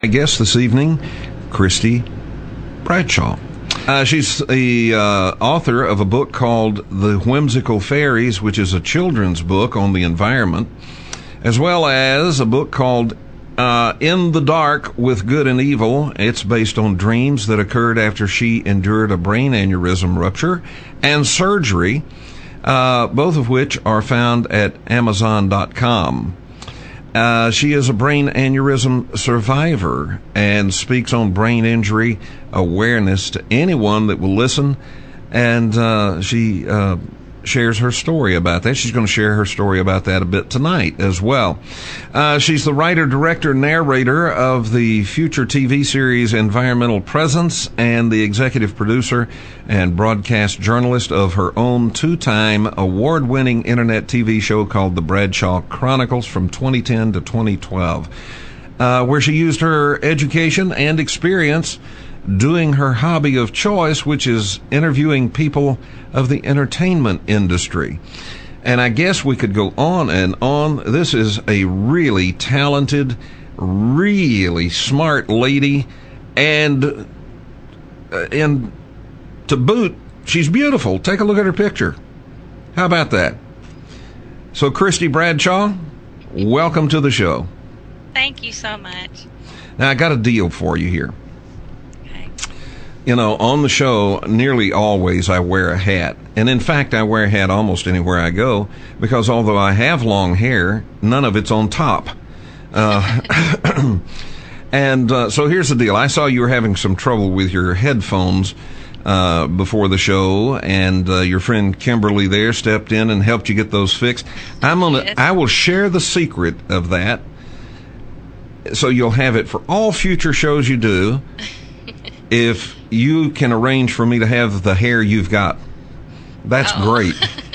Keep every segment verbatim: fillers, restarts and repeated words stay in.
guest this evening, Christy Bradshaw. Uh, she's the uh, author of a book called The Whimsical Fairies, which is a children's book on the environment, as well as a book called uh, In the Dark with Good and Evil. It's based on dreams that occurred after she endured a brain aneurysm rupture and surgery, uh, both of which are found at amazon dot com. Uh, she is a brain aneurysm survivor and speaks on brain injury awareness to anyone that will listen. And uh, she uh, shares her story about that. She's going to share her story about that a bit tonight as well. Uh, she's the writer, director, narrator of the future T V series Environmental Presence and the executive producer and broadcast journalist of her own two-time award-winning internet T V show called The Bradshaw Chronicles from twenty ten to twenty twelve, uh, where she used her education and experience doing her hobby of choice, which is interviewing people of the entertainment industry. And I guess we could go on and on. This is a really talented, really smart lady, and uh, and to boot, she's beautiful. Take a look at her picture. How about that? So, Christy Bradshaw, welcome to the show. Thank you so much. Now, I got a deal for you here. You know, on the show, nearly always I wear a hat. And in fact, I wear a hat almost anywhere I go because although I have long hair, none of it's on top. Uh, and uh, so here's the deal. I saw you were having some trouble with your headphones uh, before the show, and uh, your friend Kimberly there stepped in and helped you get those fixed. I'm gonna, Yes. I will share the secret of that so you'll have it for all future shows you do. If you can arrange for me to have the hair you've got, that's Oh. great.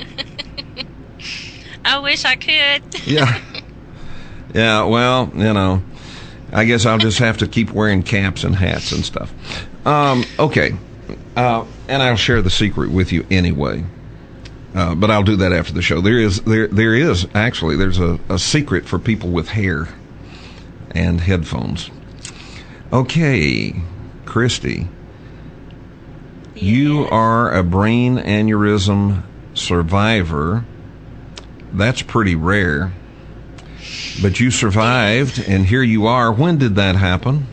I wish I could. Yeah. Yeah, well, you know, I guess I'll just have to keep wearing caps and hats and stuff. Um, okay. Uh, and I'll share the secret with you anyway. Uh, but I'll do that after the show. There is, there, there is actually, there's a, a secret for people with hair and headphones. Okay. Christy, Yes. you are a brain aneurysm survivor. That's pretty rare. But you survived, and here you are. When did that happen?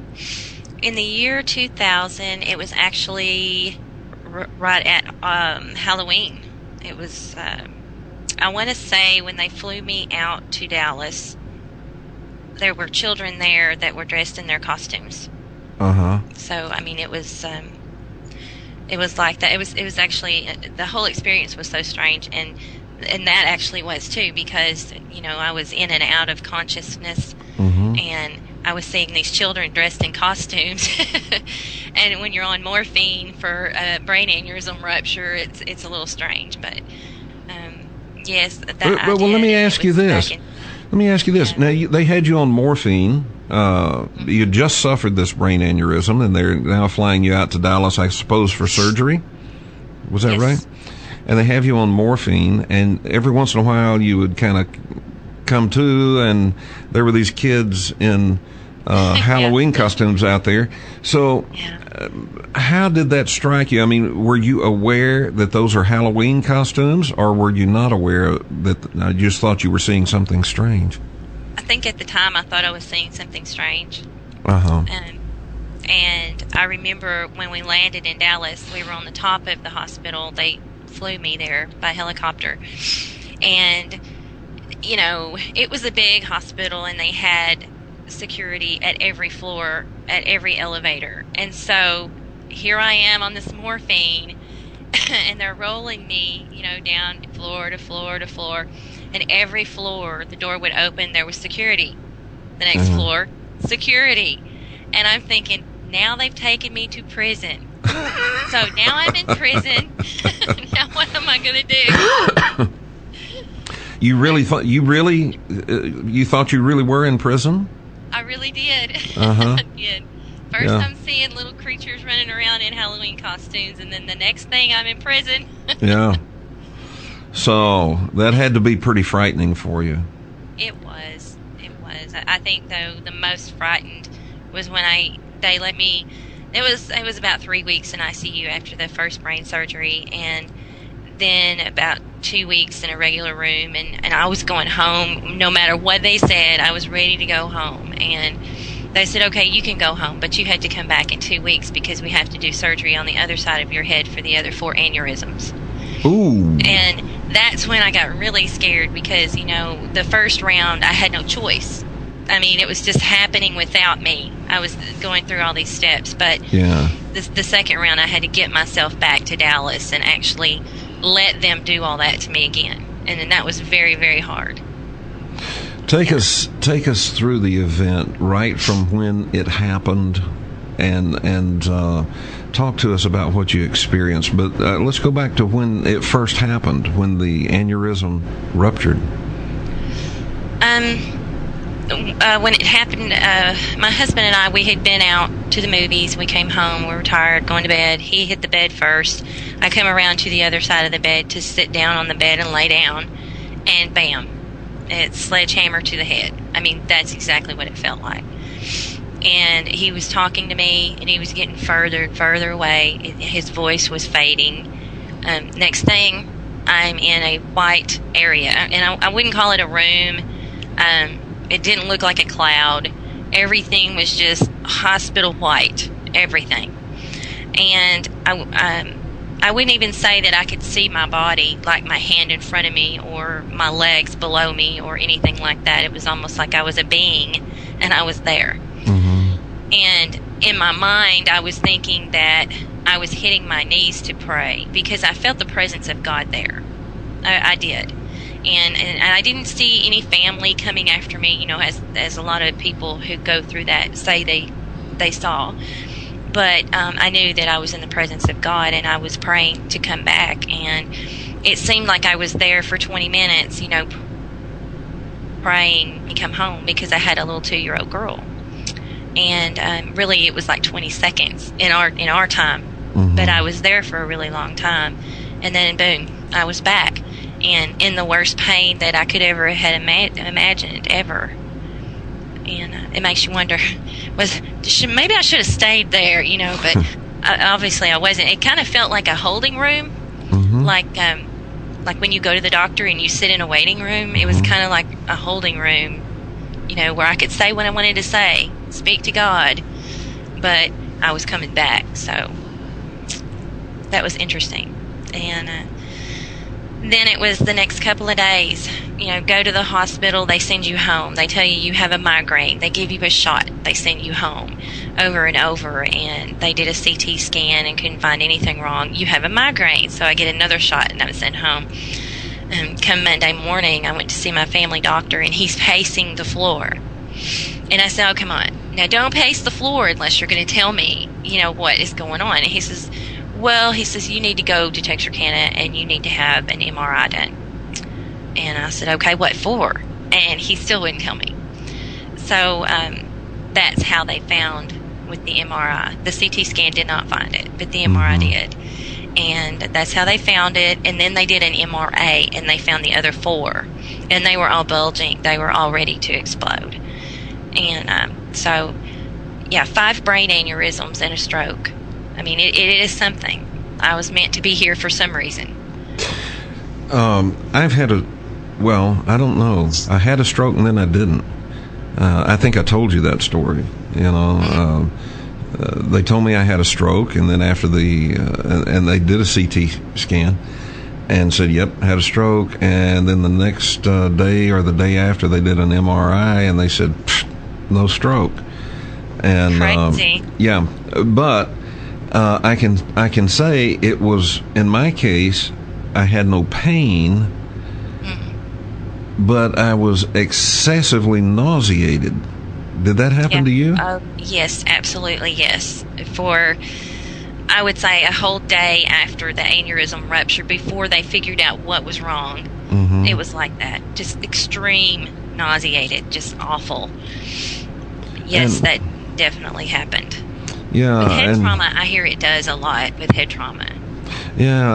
In the year two thousand, it was actually r- right at um, Halloween. It was, uh, I want to say, when they flew me out to Dallas, there were children there that were dressed in their costumes. Uh-huh. So, I mean, it was, um, it was like that. It was, it was actually, the whole experience was so strange, and, and that actually was too, because, you know, I was in and out of consciousness, Mm-hmm. and I was seeing these children dressed in costumes, and when you're on morphine for a brain aneurysm rupture, it's, it's a little strange, but, um, yes, that Well, I well, did, let me and it ask you was this. back in- Let me ask you this. Yeah. Now, you, they had you on morphine. Uh, you just suffered this brain aneurysm, and they're now flying you out to Dallas, I suppose, for surgery. Was that Yes. right? And they have you on morphine, and every once in a while you would kind of come to, and there were these kids in uh, Halloween costumes out there. So Yeah. uh, how did that strike you? I mean, were you aware that those are Halloween costumes, or were you not aware that I just thought you were seeing something strange? I think at the time I thought I was seeing something strange. Uh-huh. Um, and I remember when we landed in Dallas, we were on the top of the hospital. They flew me there by helicopter. And, you know, it was a big hospital, and they had security at every floor, at every elevator. And so here I am on this morphine, and they're rolling me, you know, down floor to floor to floor. And every floor, the door would open, there was security. The next Mhm. floor, security. And I'm thinking, now they've taken me to prison. So now I'm in prison. Now what am I going to do? You really thought you really uh, you thought you really were in prison? I really did. Uh-huh. I did. First Yeah. I'm seeing little creatures running around in Halloween costumes, and then the next thing I'm in prison. Yeah. So that had to be pretty frightening for you. It was. It was. I I think, though, the most frightened was when I they let me. It was it was about three weeks in I C U after the first brain surgery, and then about two weeks in a regular room, and, and I was going home. No matter what they said, I was ready to go home. And they said, okay, you can go home, but you had to come back in two weeks because we have to do surgery on the other side of your head for the other four aneurysms. Ooh. And that's when I got really scared because, you know, the first round I had no choice. I mean, it was just happening without me. I was going through all these steps, but yeah. the, the second round I had to get myself back to Dallas and actually let them do all that to me again. And then that was very, very hard. Take yeah. us take us through the event right from when it happened, and and uh, talk to us about what you experienced. But uh, let's go back to when it first happened, when the aneurysm ruptured. Um, uh, when it happened, uh, my husband and I, we had been out to the movies. We came home. We were tired, going to bed. He hit the bed first. I come around to the other side of the bed to sit down on the bed and lay down, and bam, it's sledgehammer to the head. I mean, that's exactly what it felt like. And he was talking to me, and he was getting further and further away. His voice was fading. Um, next thing, I'm in a white area, and I, I wouldn't call it a room. Um, it didn't look like a cloud. Everything was just hospital white, everything. And I, um, I wouldn't even say that I could see my body, like my hand in front of me or my legs below me or anything like that. It was almost like I was a being and I was there. Mm-hmm. And in my mind, I was thinking that I was hitting my knees to pray because I felt the presence of God there. I, I did. And, and I didn't see any family coming after me, you know, as as a lot of people who go through that say they they saw. But um, I knew that I was in the presence of God, and I was praying to come back. And it seemed like I was there for twenty minutes, you know, praying to come home because I had a little two-year-old girl. And um, really, it was like twenty seconds in our in our time. Mm-hmm. But I was there for a really long time. And then, boom, I was back. And in the worst pain that I could ever have ima- imagined, ever. And uh, it makes you wonder, was should, maybe I should have stayed there, you know, but I, obviously I wasn't. It kind of felt like a holding room, mm-hmm. like um, like when you go to the doctor and you sit in a waiting room. It was mm-hmm. kind of like a holding room, you know, where I could say what I wanted to say, speak to God, but I was coming back, so that was interesting. And uh, then it was the next couple of days, you know, go to the hospital, they send you home. They tell you you have a migraine. They give you a shot. They send you home over and over, and they did a C T scan and couldn't find anything wrong. You have a migraine, so I get another shot, and I was sent home. Um, come Monday morning, I went to see my family doctor, and he's pacing the floor. And I said, oh, come on. Now, don't pace the floor unless you're going to tell me, you know, what is going on. And he says, well, he says, you need to go to Texarkana and you need to have an M R I done. And I said, okay, what for? And he still wouldn't tell me. So um, that's how they found with the M R I. The C T scan did not find it, but the M R I mm-hmm. did. And that's how they found it. And then they did an M R A, and they found the other four. And they were all bulging. They were all ready to explode. And um, so, yeah, five brain aneurysms and a stroke. I mean, it, it is something. I was meant to be here for some reason. Um, I've had a, well, I don't know. I had a stroke and then I didn't. Uh, I think I told you that story. You know, uh, uh, they told me I had a stroke, and then after the, uh, and they did a C T scan and said, yep, had a stroke. And then the next uh, day or the day after, they did an M R I and they said, no stroke. And Crazy. Um, yeah, but uh, I can I can say it was, in my case, I had no pain, mm-hmm. but I was excessively nauseated. Did that happen yeah. to you? Uh, yes, absolutely, yes. For, I would say, a whole day after the aneurysm ruptured, before they figured out what was wrong, mm-hmm. it was like that. Just extreme nauseated, just awful. Yes, and that definitely happened. Yeah, with head and trauma, I hear it does a lot with head trauma. Yeah,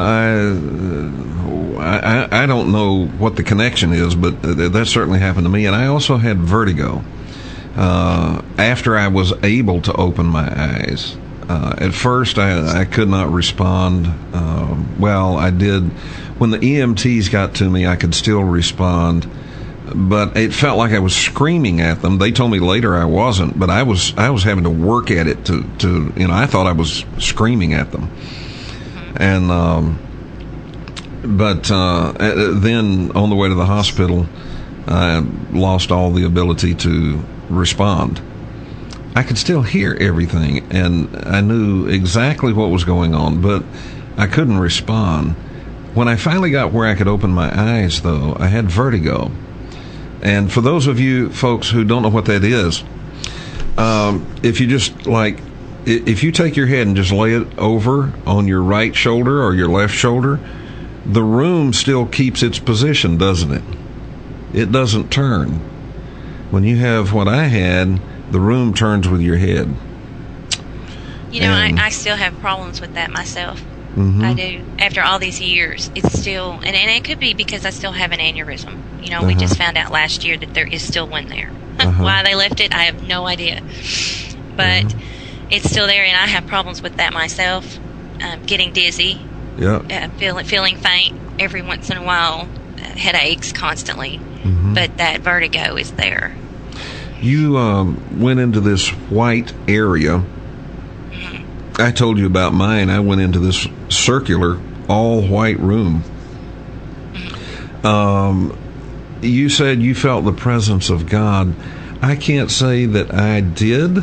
I, I I don't know what the connection is, but that certainly happened to me. And I also had vertigo. uh, after I was able to open my eyes. Uh, at first, I, I could not respond. Um, well, I did. When the E M Ts got to me, I could still respond, but it felt like I was screaming at them. They told me later I wasn't, but I was. I was having to work at it to, to you know. I thought I was screaming at them, and um, but uh, then on the way to the hospital, I lost all the ability to respond. I could still hear everything, and I knew exactly what was going on, but I couldn't respond. When I finally got where I could open my eyes, though, I had vertigo. And for those of you folks who don't know what that is, um, if you just, like, if you take your head and just lay it over on your right shoulder or your left shoulder, the room still keeps its position, doesn't it? It doesn't turn. When you have what I had, the room turns with your head. You know, and, I, I still have problems with that myself. Mm-hmm. I do. After all these years, it's still, and, and it could be because I still have an aneurysm. You know, uh-huh. we just found out last year that there is still one there. Uh-huh. Why they left it, I have no idea. But uh-huh. it's still there, and I have problems with that myself. Um, getting dizzy, yeah, uh, feeling feeling faint every once in a while, uh, headaches constantly. Mm-hmm. But that vertigo is there. You um, went into this white area. Mm-hmm. I told you about mine. I went into this circular, all-white room. Mm-hmm. Um, you said you felt the presence of God. I can't say that I did,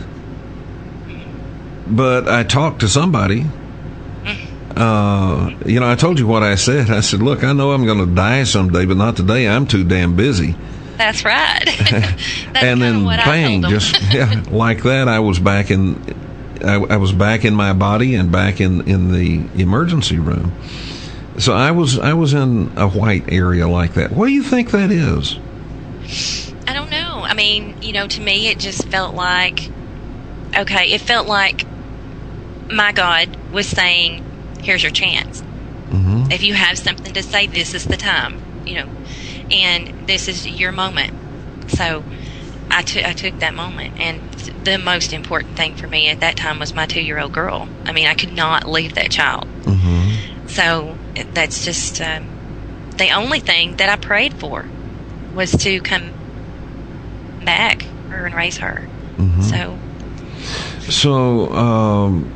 but I talked to somebody. Uh, you know, I told you what I said. I said, look, I know I'm going to die someday, but not today. I'm too damn busy. That's right. That's and then what bang, I told just yeah, like that, I was back in. I, I was back in my body and back in, in the emergency room. So I was I was in a white area like that. What do you think that is? I don't know. I mean, you know, to me, it just felt like, okay, it felt like my God was saying, here's your chance. Mm-hmm. If you have something to say, this is the time, you know, and this is your moment. So I, t- I took that moment, and the most important thing for me at that time was my two-year-old girl. I mean, I could not leave that child. Mm-hmm. So that's just um, the only thing that I prayed for was to come back her and raise her. Mm-hmm. So, so um,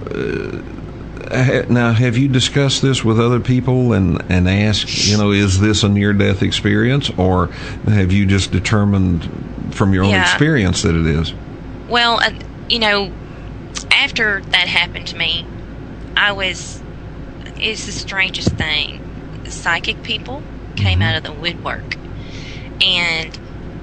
uh, now have you discussed this with other people and, and asked, you know, is this a near-death experience, or have you just determined from your own yeah. experience that it is? Well, uh, you know, after that happened to me, I was, it's the strangest thing. Psychic people came mm-hmm. out of the woodwork, and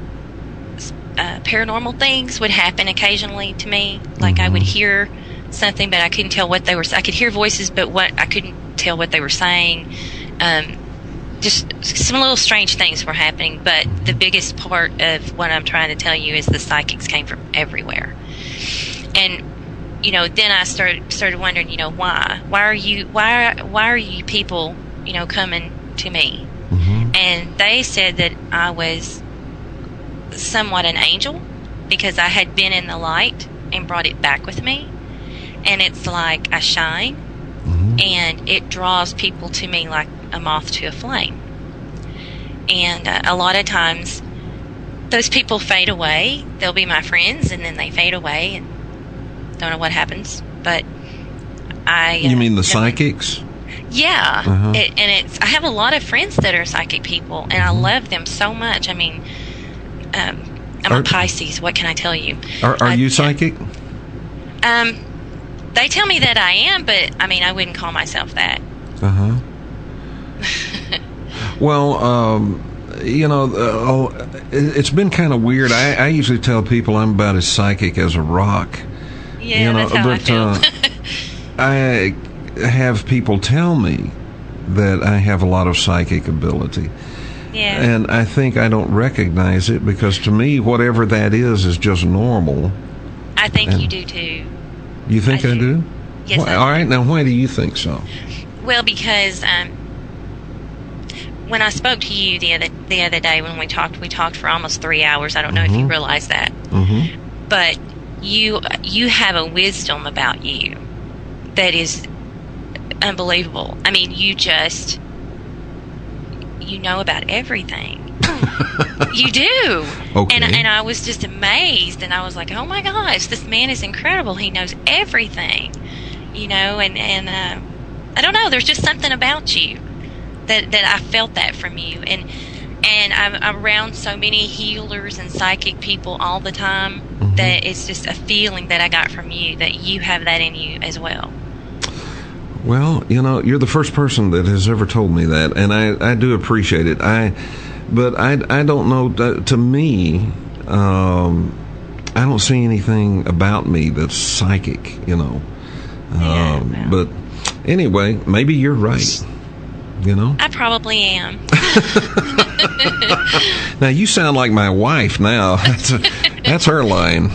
uh, paranormal things would happen occasionally to me. Like mm-hmm. I would hear something, but I couldn't tell what they were. I could hear voices, but what I couldn't tell what they were saying. Um, just some little strange things were happening. But the biggest part of what I'm trying to tell you is the psychics came from everywhere, and you know, then I started started wondering, you know, why? Why are you? Why? Why are you people, you know, coming to me? Mm-hmm. And they said that I was somewhat an angel because I had been in the light and brought it back with me. And it's like I shine, mm-hmm. and it draws people to me like a moth to a flame. And uh, a lot of times, those people fade away. They'll be my friends, and then they fade away, and don't know what happens. But I. Uh, you mean the psychics? Yeah, uh-huh. it, and it's. I have a lot of friends that are psychic people, and mm-hmm. I love them so much. I mean, um, I'm are, a Pisces. What can I tell you? Are, are I, you psychic? Um, they tell me that I am, but I mean, I wouldn't call myself that. Uh huh. Well, um, you know, uh, it's been kind of weird. I, I usually tell people I'm about as psychic as a rock. Yeah, you know, that's how but, I feel. uh, I have people tell me that I have a lot of psychic ability. Yeah. And I think I don't recognize it because to me, whatever that is, is just normal. I think and you do too. You think I, I do? do. Yes, Why, I do. all right, now why do you think so? Well, because um, when I spoke to you the other the other day when we talked, we talked for almost three hours. I don't know mm-hmm. if you realize that. Mm-hmm. but you you have a wisdom about you that is unbelievable. I mean, you just you know about everything. You do. Okay. And and I was just amazed, and I was like, oh my gosh, this man is incredible. He knows everything, you know. And and uh, I don't know. There's just something about you that that I felt that from you, and and I'm, I'm around so many healers and psychic people all the time, mm-hmm. that it's just a feeling that I got from you that you have that in you as well. Well, you know, you're the first person that has ever told me that, and I, I do appreciate it. I, but I, I don't know. To me, um, I don't see anything about me that's psychic. You know, Yeah, um, well. But anyway, maybe you're right. You know, I probably am. Now you sound like my wife. Now that's a, that's her line.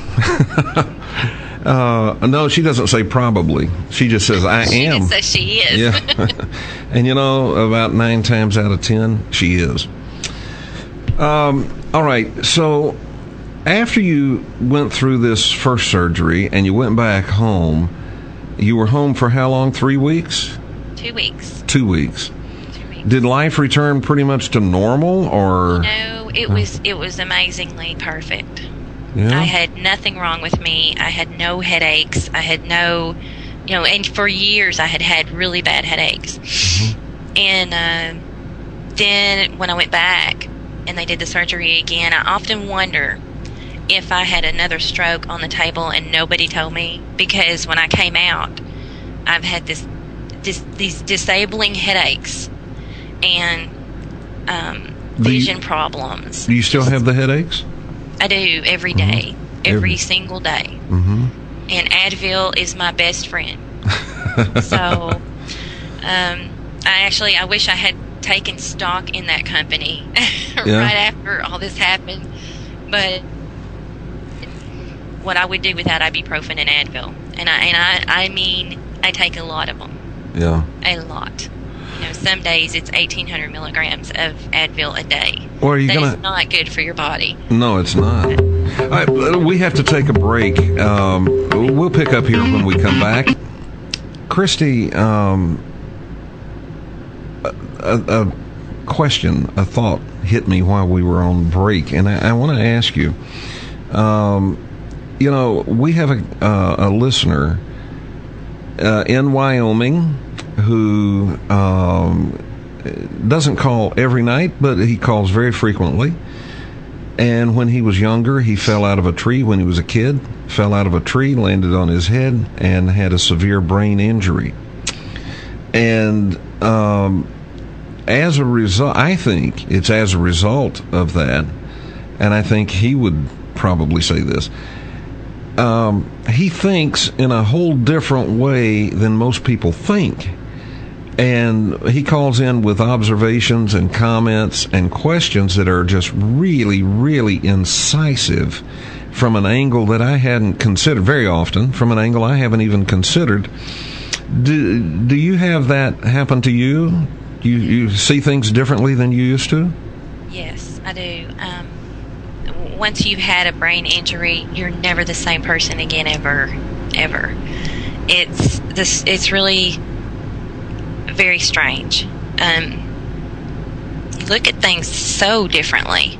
Uh, no, she doesn't say probably. She just says, I she am. She just says she is. Yeah. And, you know, about nine times out of ten, she is. Um, all right. So after you went through this first surgery and you went back home, you were home for how long? Three weeks? Two weeks. Two weeks. Two weeks. Did life return pretty much to normal, or? No, it was, it was amazingly perfect. Yeah. I had nothing wrong with me. I had no headaches. I had no, you know, and for years I had had really bad headaches. Mm-hmm. And uh, then when I went back and they did the surgery again, I often wonder if I had another stroke on the table and nobody told me, because when I came out, I've had this, this these disabling headaches and um, vision you, problems. Do you still have the headaches? I do, every day, mm-hmm. every, every single day. Mm-hmm. And Advil is my best friend. So, um, I actually, I wish I had taken stock in that company right Yeah. after all this happened. But what I would do without ibuprofen and Advil. And I, and I, I mean, I take a lot of them. Yeah. A lot. You know, some days it's eighteen hundred milligrams of Advil a day. Well, are you That gonna? is not good for your body. No, it's not. All right, we have to take a break. Um, we'll pick up here when we come back. Christy, um, a, a, a question, a thought hit me while we were on break, and I, I want to ask you. Um, you know, we have a, uh, a listener uh, in Wyoming who um, doesn't call every night, but he calls very frequently. And when he was younger, he fell out of a tree when he was a kid, fell out of a tree, landed on his head, and had a severe brain injury. And um, as a result, I think it's as a result of that, and I think he would probably say this, um, he thinks in a whole different way than most people think. And he calls in with observations and comments and questions that are just really, really incisive from an angle that I hadn't considered very often, from an angle I haven't even considered. Do, do you have that happen to you? You, you see things differently than you used to? Yes, I do. Um, once you've had a brain injury, you're never the same person again, ever, ever. It's this. It's really very strange. Um, you look at things so differently.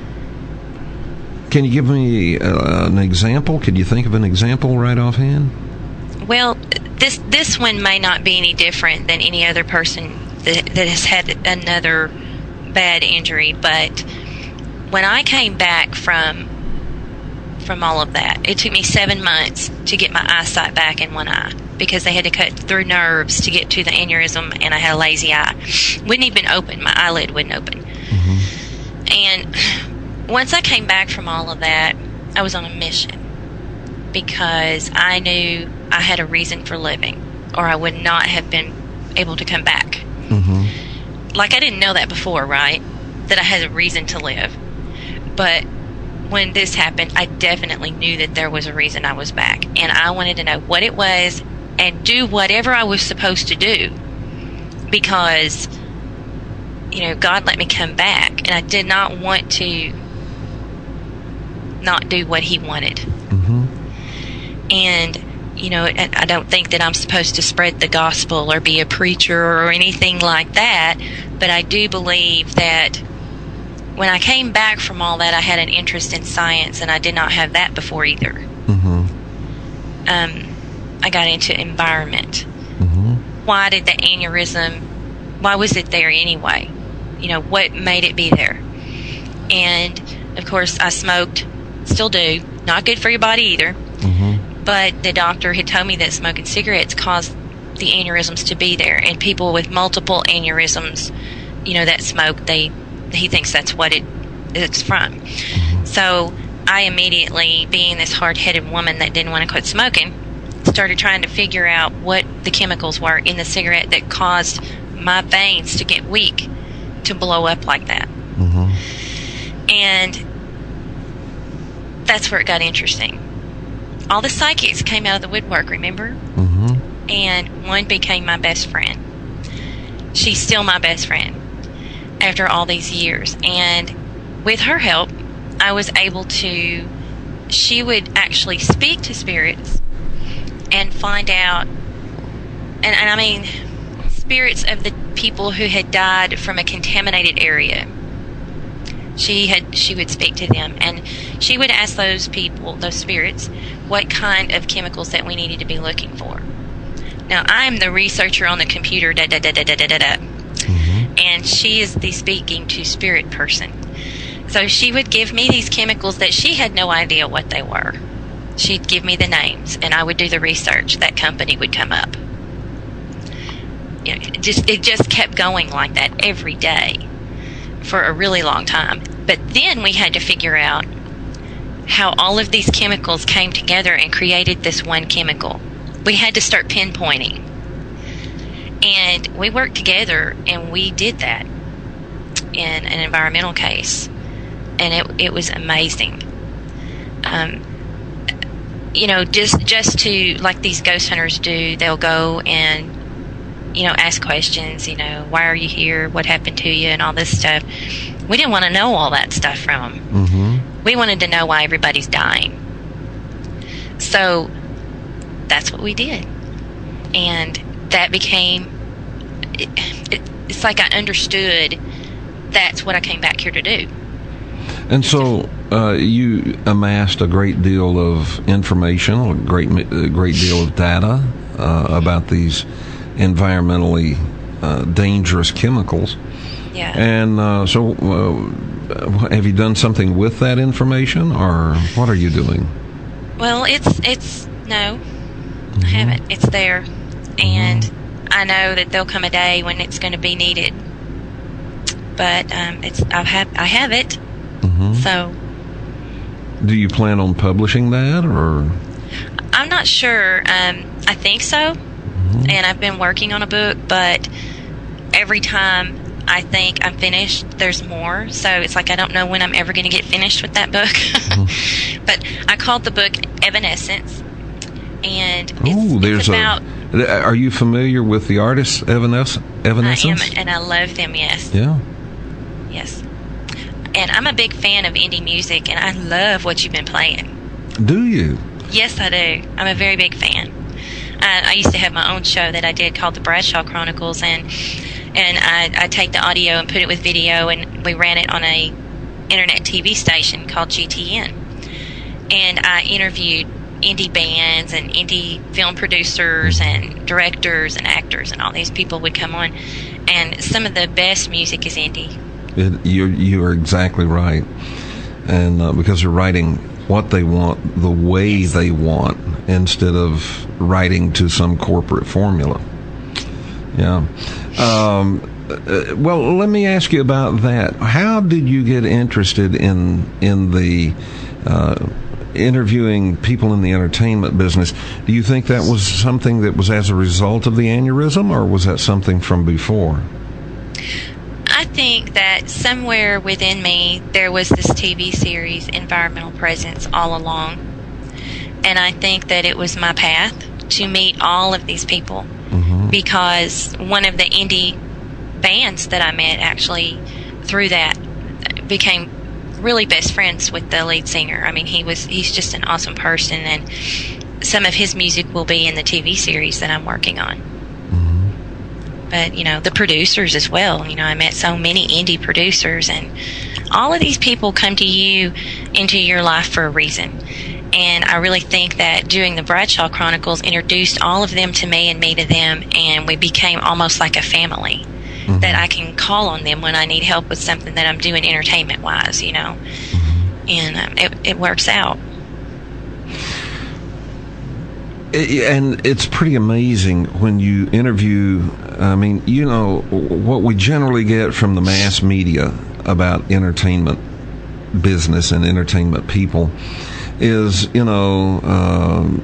Can you give me uh, an example? Could you think of an example right offhand? Well, this this one may not be any different than any other person that, that has had another bad injury, but when I came back from from all of that, it took me seven months to get my eyesight back in one eye, because they had to cut through nerves to get to the aneurysm, and I had a lazy eye. Wouldn't even open. My eyelid wouldn't open. Mm-hmm. And once I came back from all of that, I was on a mission, because I knew I had a reason for living, or I would not have been able to come back. Mm-hmm. Like, I didn't know that before, right? That I had a reason to live. But when this happened, I definitely knew that there was a reason I was back, and I wanted to know what it was and do whatever I was supposed to do, because, you know, God let me come back, and I did not want to not do what He wanted. Mm-hmm. And, you know, I don't think that I'm supposed to spread the gospel or be a preacher or anything like that, but I do believe that when I came back from all that, I had an interest in science, and I did not have that before either. Mm-hmm. Um, I got into environment. Mm-hmm. Why did the aneurysm, why was it there anyway? You know, what made it be there? And, of course, I smoked, still do. Not good for your body either. Mm-hmm. But the doctor had told me that smoking cigarettes caused the aneurysms to be there. And people with multiple aneurysms, you know, that smoke, they he thinks that's what it, it's from. Mm-hmm. So I immediately, being this hard-headed woman that didn't want to quit smoking, started trying to figure out what the chemicals were in the cigarette that caused my veins to get weak, to blow up like that. Mm-hmm. And that's where it got interesting. All the psychics came out of the woodwork, remember? Mm-hmm. And one became my best friend. She's still my best friend after all these years. And with her help, I was able to, she would actually speak to spirits and find out, and, and I mean, spirits of the people who had died from a contaminated area. She had, she would speak to them, and she would ask those people, those spirits, what kind of chemicals that we needed to be looking for. Now, I'm the researcher on the computer, da da da da da da da, Mm-hmm. and she is the speaking to spirit person. So she would give me these chemicals that she had no idea what they were. She'd give me the names, and I would do the research. That company would come up. You know, it just it just kept going like that every day for a really long time. But then we had to figure out how all of these chemicals came together and created this one chemical. We had to start pinpointing. And we worked together, and we did that in an environmental case. And it it was amazing. Um, you know, just just to, like these ghost hunters do, they'll go and, you know, ask questions, you know, why are you here, what happened to you, and all this stuff. We didn't want to know all that stuff from them. Mm-hmm. We wanted to know why everybody's dying. So that's what we did. And that became, it, it, it's like I understood that's what I came back here to do. And so uh, you amassed a great deal of information, a great, a great deal of data uh, about these environmentally uh, dangerous chemicals. Yeah. And uh, so uh, have you done something with that information, or what are you doing? Well, it's, it's no, Mm-hmm. I haven't. It's there. And mm-hmm. I know that there'll come a day when it's going to be needed. But um, it's I've have, I have it. Mm-hmm. So, do you plan on publishing that, or? I'm not sure. Um, I think so, mm-hmm. and I've been working on a book. But every time I think I'm finished, there's more. So it's like I don't know when I'm ever going to get finished with that book. Mm-hmm. But I called the book Evanescence, and it's, Ooh, there's it's about. A, are you familiar with the artist Evanes- Evanescence? I am, and I love them. Yes. Yeah. Yes. And I'm a big fan of indie music, and I love what you've been playing. Do you? Yes, I do. I'm a very big fan. Uh, I used to have my own show that I did called the Bradshaw Chronicles, and and I, I take the audio and put it with video, and we ran it on a internet T V station called G T N. And I interviewed indie bands and indie film producers and directors and actors, and all these people would come on. And some of the best music is indie. It, you you are exactly right, and uh, because they're writing what they want the way yes. they want instead of writing to some corporate formula. Yeah. Um, uh, well, let me ask you about that. How did you get interested in in the uh, interviewing people in the entertainment business? Do you think that was something that was as a result of the aneurysm, or was that something from before? I think that somewhere within me there was this T V series, Environmental Presence, all along. And I think that it was my path to meet all of these people, mm-hmm. because one of the indie bands that I met actually through that became really best friends with the lead singer. I mean, he was he's just an awesome person. And some of his music will be in the T V series that I'm working on. Mm-hmm. But, you know, the producers as well. You know, I met so many indie producers, and all of these people come to you into your life for a reason. And I really think that doing the Bradshaw Chronicles introduced all of them to me and me to them, and we became almost like a family. Mm-hmm. That I can call on them when I need help with something that I'm doing entertainment-wise, you know. Mm-hmm. And um, it, it works out. It, and it's pretty amazing when you interview, I mean, you know, what we generally get from the mass media about entertainment business and entertainment people is, you know, um,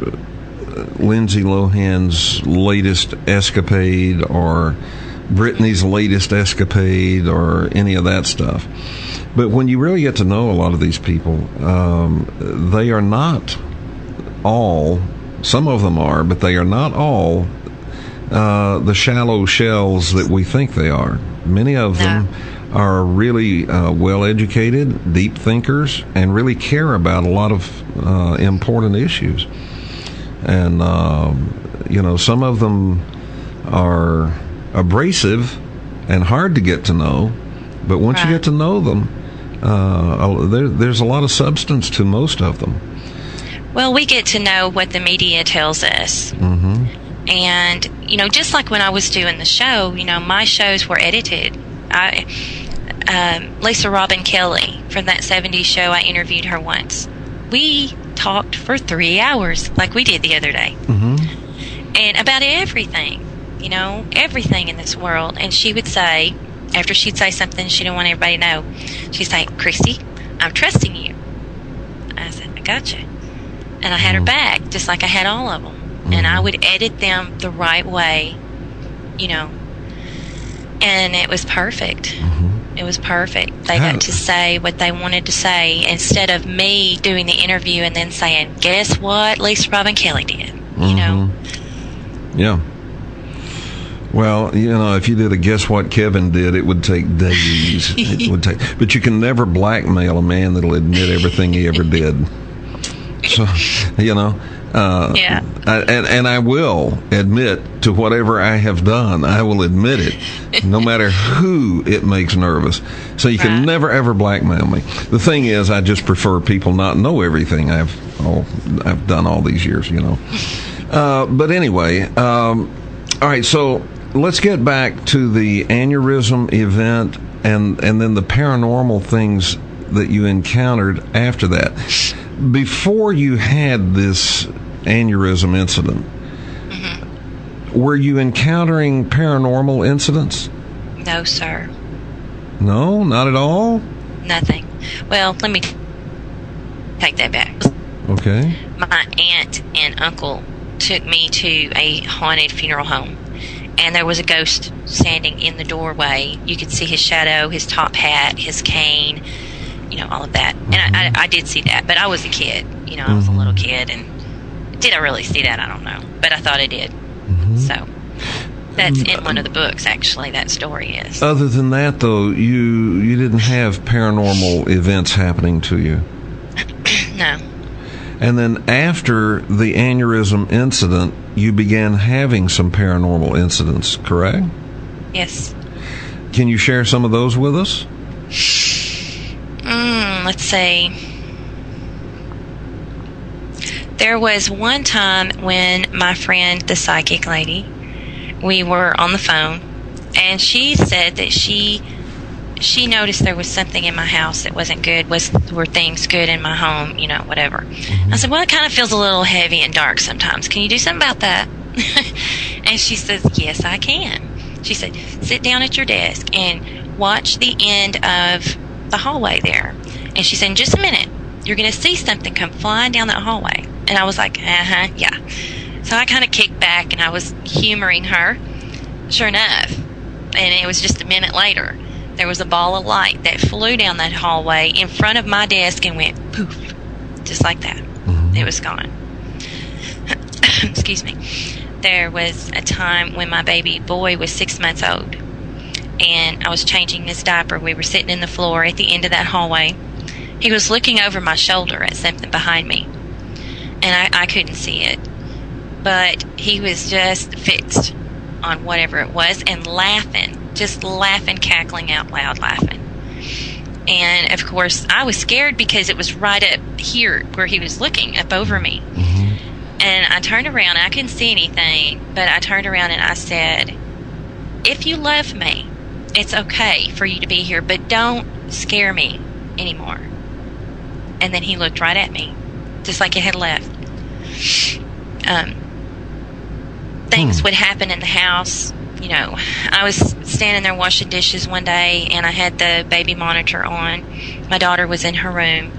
Lindsay Lohan's latest escapade or Britney's latest escapade or any of that stuff. But when you really get to know a lot of these people, um, they are not all, some of them are, but they are not all uh, the shallow shells that we think they are. Many of them no. are really uh, well-educated, deep thinkers, and really care about a lot of uh, important issues. And, um, you know, some of them are abrasive and hard to get to know, but once right. you get to know them, uh, there, there's a lot of substance to most of them. Well, we get to know what the media tells us. Mm-hmm. And, you know, just like when I was doing the show, you know, my shows were edited. I, um, Lisa Robin Kelly from that seventies show, I interviewed her once. We talked for three hours like we did the other day. Mm-hmm. And about everything. You know, everything in this world. And she would say, after she'd say something she didn't want everybody to know, she'd say, Christy, I'm trusting you. I said, I got you. And I had her back, just like I had all of them. Mm-hmm. And I would edit them the right way, you know. And it was perfect. Mm-hmm. It was perfect. They got to say what they wanted to say instead of me doing the interview and then saying, guess what Lisa Robin Kelly did, you mm-hmm. know. Yeah. Well, you know, if you did a guess what Kevin did, it would take days. It would take, but you can never blackmail a man that'll admit everything he ever did. So, you know, uh, yeah. I, and and I will admit to whatever I have done. I will admit it, no matter who it makes nervous. So you can right. never ever blackmail me. The thing is, I just prefer people not know everything I've all I've done all these years. You know. Uh, but anyway, um, all right. So. Let's get back to the aneurysm event and, and then the paranormal things that you encountered after that. Before you had this aneurysm incident, mm-hmm. were you encountering paranormal incidents? No, sir. No, not at all? Nothing. Well, let me take that back. Okay. My aunt and uncle took me to a haunted funeral home. And there was a ghost standing in the doorway. You could see his shadow, his top hat, his cane, you know, all of that. And mm-hmm. I, I, I did see that, but I was a kid. You know, I was mm-hmm. a little kid. And did I really see that? I don't know. But I thought I did. Mm-hmm. So that's in one of the books, actually, that story is. Other than that, though, you, you didn't have paranormal events happening to you? No. And then after the aneurysm incident, you began having some paranormal incidents, correct? Yes. Can you share some of those with us? Mm, let's see. There was one time when my friend, the psychic lady, we were on the phone, and she said that she... she noticed there was something in my house that wasn't good. Was were things good in my home, you know, whatever. Mm-hmm. I said, well, it kind of feels a little heavy and dark sometimes. Can you do something about that? And she says, yes, I can. She said, sit down at your desk and watch the end of the hallway there. And she said, in just a minute, you're going to see something come flying down that hallway. And I was like, uh-huh, yeah. So I kind of kicked back and I was humoring her. Sure enough. And it was just a minute later. There was a ball of light that flew down that hallway in front of my desk and went poof, just like that. Mm-hmm. It was gone. Excuse me. There was a time when my baby boy was six months old, and I was changing his diaper. We were sitting in the floor at the end of that hallway. He was looking over my shoulder at something behind me, and I, I couldn't see it. But he was just fixed on whatever it was and laughing, just laughing, cackling out loud, laughing. And, of course, I was scared because it was right up here where he was looking, up over me. Mm-hmm. And I turned around. I couldn't see anything, but I turned around and I said, if you love me, it's okay for you to be here, but don't scare me anymore. And then he looked right at me, just like he had left. Um, things hmm. would happen in the house. You know, I was standing there washing dishes one day, and I had the baby monitor on. My daughter was in her room.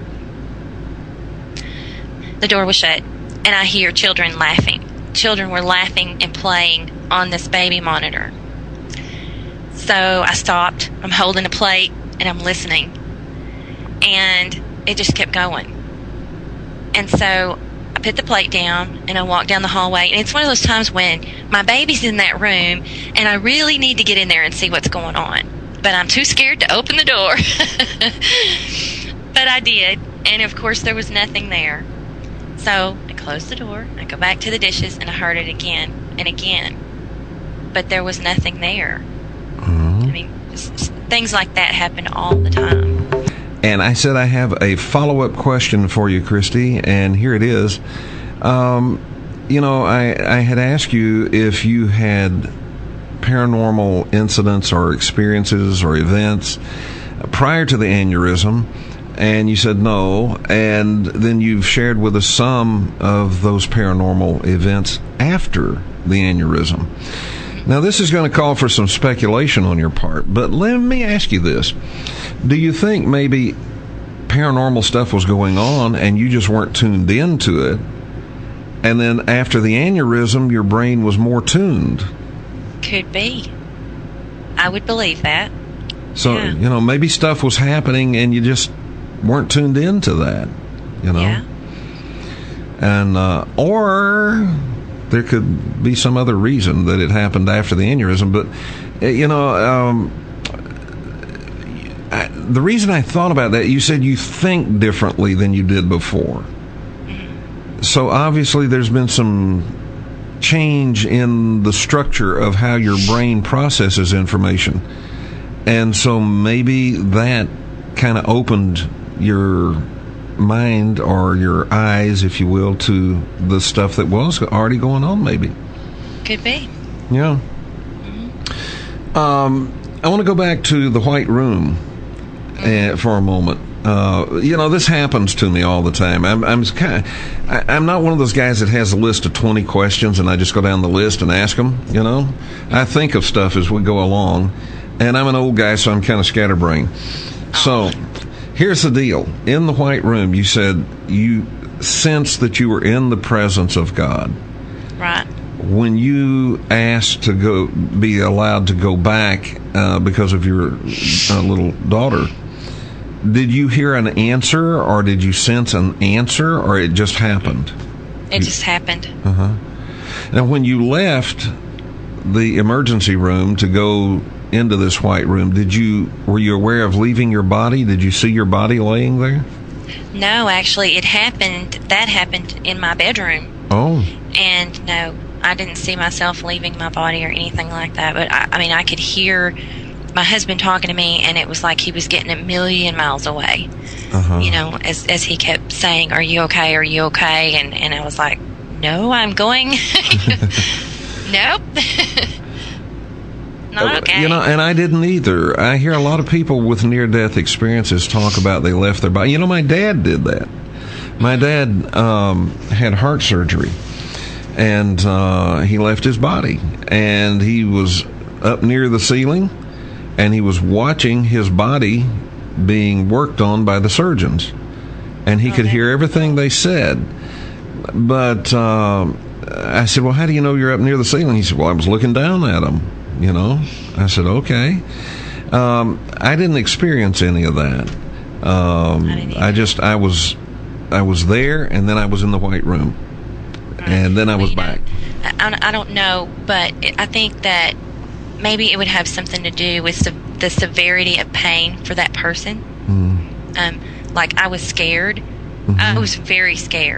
The door was shut, and I hear children laughing. Children were laughing and playing on this baby monitor. So I stopped. I'm holding a plate, and I'm listening. And it just kept going. And so I put the plate down, and I walked down the hallway. And it's one of those times when my baby's in that room, and I really need to get in there and see what's going on. But I'm too scared to open the door. But I did. And, of course, there was nothing there. So I closed the door. I go back to the dishes, and I heard it again and again. But there was nothing there. Mm-hmm. I mean, things like that happen all the time. And I said I have a follow-up question for you, Christy, and here it is. Um, you know, I, I had asked you if you had paranormal incidents or experiences or events prior to the aneurysm, and you said no, and then you've shared with us some of those paranormal events after the aneurysm. Now, this is going to call for some speculation on your part, but let me ask you this. Do you think maybe paranormal stuff was going on and you just weren't tuned into it, and then after the aneurysm, your brain was more tuned? Could be. I would believe that. So, yeah. you know, maybe stuff was happening and you just weren't tuned into that, you know? Yeah. And, uh, or there could be some other reason that it happened after the aneurysm. But, you know, um, I, the reason I thought about that, you said you think differently than you did before. Mm-hmm. So obviously there's been some change in the structure of how your brain processes information. And so maybe that kind of opened your mind or your eyes, if you will, to the stuff that was already going on, maybe. Could be. Yeah. Mm-hmm. Um, I want to go back to the White Room mm-hmm. uh, for a moment. Uh, you know, this happens to me all the time. I'm, I'm kind of, I, I'm not one of those guys that has a list of twenty questions and I just go down the list and ask them, you know. I think of stuff as we go along, and I'm an old guy, so I'm kind of scatterbrained. So, here's the deal. In the White Room, you said you sensed that you were in the presence of God. Right. When you asked to go, be allowed to go back uh, because of your uh, little daughter, did you hear an answer, or did you sense an answer, or it just happened? It you, just happened. Uh-huh. Now, when you left the emergency room to go into this White Room, did you were you aware of leaving your body? Did you see your body laying there? No, actually, it happened. That happened in my bedroom. Oh. And no, I didn't see myself leaving my body or anything like that. But I, I mean, I could hear my husband talking to me, and it was like he was getting a million miles away. Uh-huh. You know, as as he kept saying, "Are you okay? Are you okay?" And and I was like, "No, I'm going." Nope. Not okay. You know, and I didn't either. I hear a lot of people with near-death experiences talk about they left their body. You know, my dad did that. My dad um, had heart surgery, and uh, he left his body, and he was up near the ceiling, and he was watching his body being worked on by the surgeons, and he oh, could hear everything they said. But um, I said, well, how do you know you're up near the ceiling? He said, well, I was looking down at him. You know, I said, okay. Um, I didn't experience any of that. Um, I, I just, I was, I was there, and then I was in the White Room, right. and then I was well, back. Know, I, I don't know, but I think that maybe it would have something to do with the, the severity of pain for that person. Mm. Um, like I was scared. Mm-hmm. I was very scared.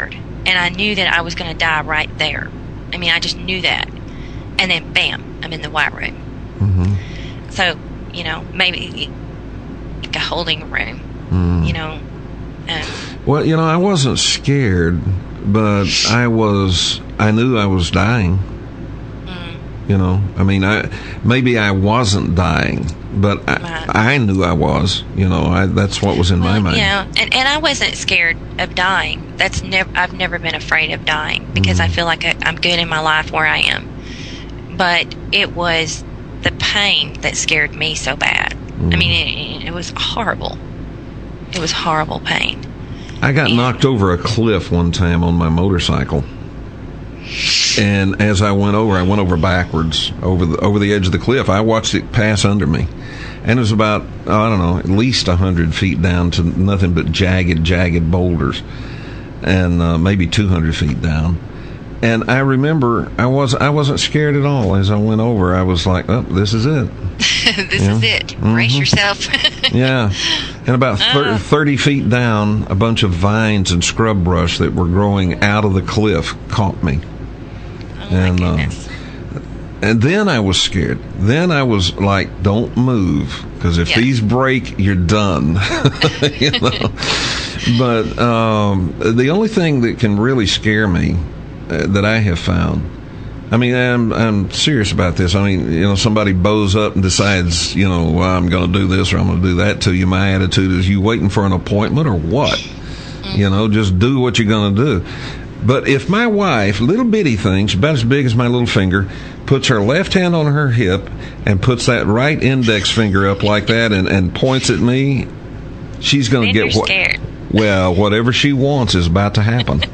and I knew that I was going to die right there. I mean, I just knew that. And then, bam, I'm in the white room. Mm-hmm. So, you know, maybe like a holding room, mm. you know. Um, well, you know, I wasn't scared, but I was, I knew I was dying. mm. You know, I mean, I maybe I wasn't dying, but I, Right. I knew I was. You know, I, that's what was in well, my mind. Yeah, and, and I wasn't scared of dying. That's never. I've never been afraid of dying because mm. I feel like I, I'm good in my life where I am. But it was the pain that scared me so bad. Mm. I mean, it, it was horrible. It was horrible pain. I got and, knocked over a cliff one time on my motorcycle, and as I went over, I went over backwards over the over the edge of the cliff. I watched it pass under me, and it was about oh, I don't know, at least a hundred feet down to nothing but jagged, jagged boulders, and uh, maybe two hundred feet down. And I remember I was I wasn't scared at all as I went over. I was like, "Oh, this is it. this yeah. is it. Mm-hmm. Brace yourself." Yeah. And about oh. thirty feet down, a bunch of vines and scrub brush that were growing out of the cliff caught me. Oh and, my goodness. Uh, and then I was scared. Then I was like, "Don't move, because if yeah. these break, you're done." You know. But um, the only thing that can really scare me uh, that I have found, I mean, I'm I'm serious about this. I mean, you know, somebody bows up and decides, you know, well, I'm going to do this or I'm going to do that to you. My attitude is, you waiting for an appointment or what? Mm-hmm. You know, just do what you're going to do. But if my wife, little bitty thing, she's about as big as my little finger, puts her left hand on her hip and puts that right index finger up like that and, and points at me, she's going to get what? Scared. Well, whatever she wants is about to happen.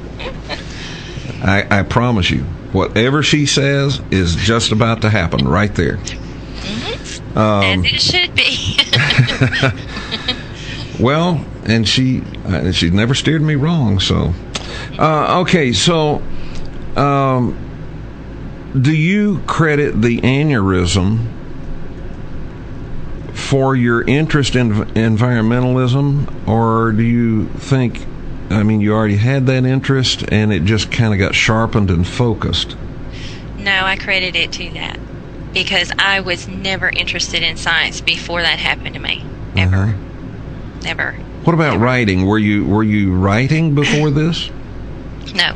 I, I promise you. Whatever she says is just about to happen right there. Mm-hmm. Um, As it should be. Well, and she uh, she's never steered me wrong. So, uh, okay. So, um, do you credit the aneurysm for your interest in environmentalism, or do you think, I mean, you already had that interest and it just kind of got sharpened and focused? No, I credit it to that because I was never interested in science before that happened to me. Ever. Uh-huh. Never. What about Never. writing? Were you were you writing before this? No.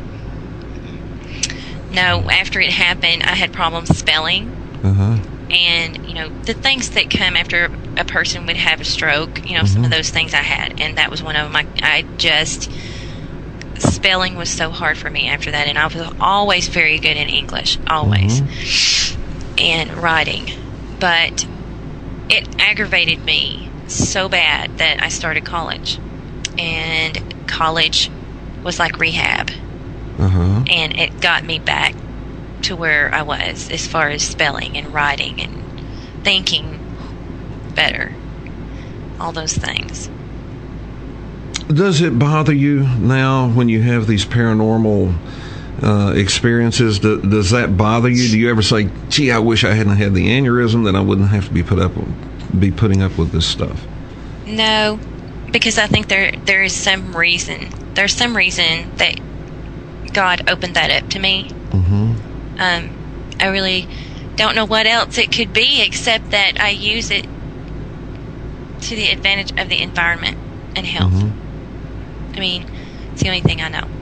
No, after it happened, I had problems spelling. Uh-huh. And, you know, the things that come after a person would have a stroke, you know, Mm-hmm. some of those things I had. And that was one of them. I, I just, spelling was so hard for me after that. And I was always very good in English, always. Mm-hmm. And writing. But it aggravated me so bad that I started college. And college was like rehab. Uh-huh. And it got me back to where I was as far as spelling and writing and thinking better. All those things. Does it bother you now when you have these paranormal uh, experiences? Do, does that bother you? Do you ever say, "Gee, I wish I hadn't had the aneurysm, then I wouldn't have to be put up, be putting up with this stuff"? No, because I think there there is some reason. There's some reason that God opened that up to me. Mm-hmm. Um, I really don't know what else it could be except that I use it to the advantage of the environment and health. Mm-hmm. I mean, it's the only thing I know.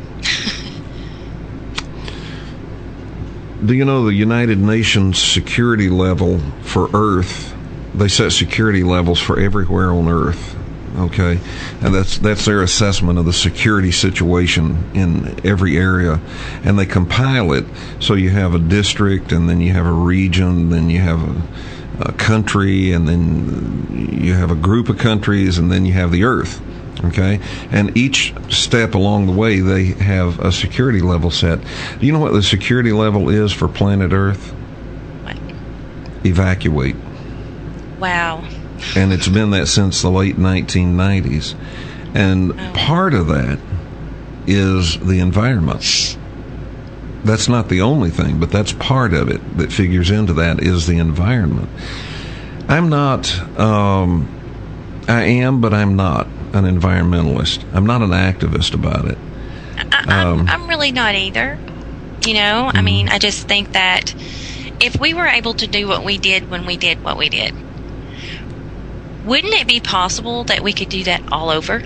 Do you know the United Nations security level for Earth? They set security levels for everywhere on Earth. Okay, and that's that's their assessment of the security situation in every area, and they compile it so you have a district, and then you have a region, then you have a, a country, and then you have a group of countries, and then you have the Earth. Okay, and each step along the way they have a security level set. Do you know what the security level is for planet Earth? What? Evacuate. Wow. And it's been that since the late nineteen nineties. And oh. part of that is the environment. That's not the only thing, but that's part of it that figures into that is the environment. I'm not, um, I am, but I'm not an environmentalist. I'm not an activist about it. I, I'm, Um, I'm really not either. You know, I mean, I just think that if we were able to do what we did when we did what we did, wouldn't it be possible that we could do that all over?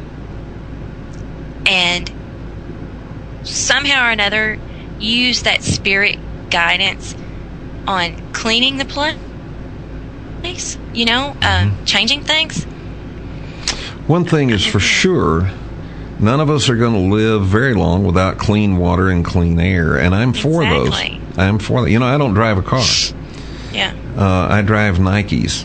And somehow or another use that spirit guidance on cleaning the place, you know, um, changing things. One thing is for sure, none of us are going to live very long without clean water and clean air, and I'm for Exactly. those. I'm for that. You know, I don't drive a car. Yeah. Uh, I drive Nikes.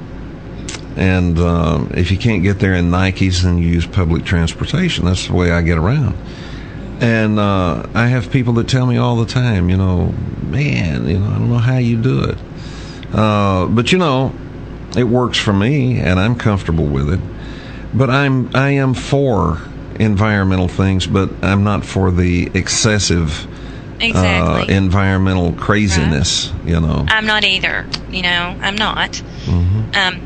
And uh, if you can't get there in Nikes, then you use public transportation. That's the way I get around. And uh, I have people that tell me all the time, you know, man, you know, I don't know how you do it. Uh, but, you know, it works for me, and I'm comfortable with it. But I'm I am for environmental things, but I'm not for the excessive Exactly. uh, environmental craziness, right. you know. I'm not either. You know, I'm not. Mm-hmm. Um,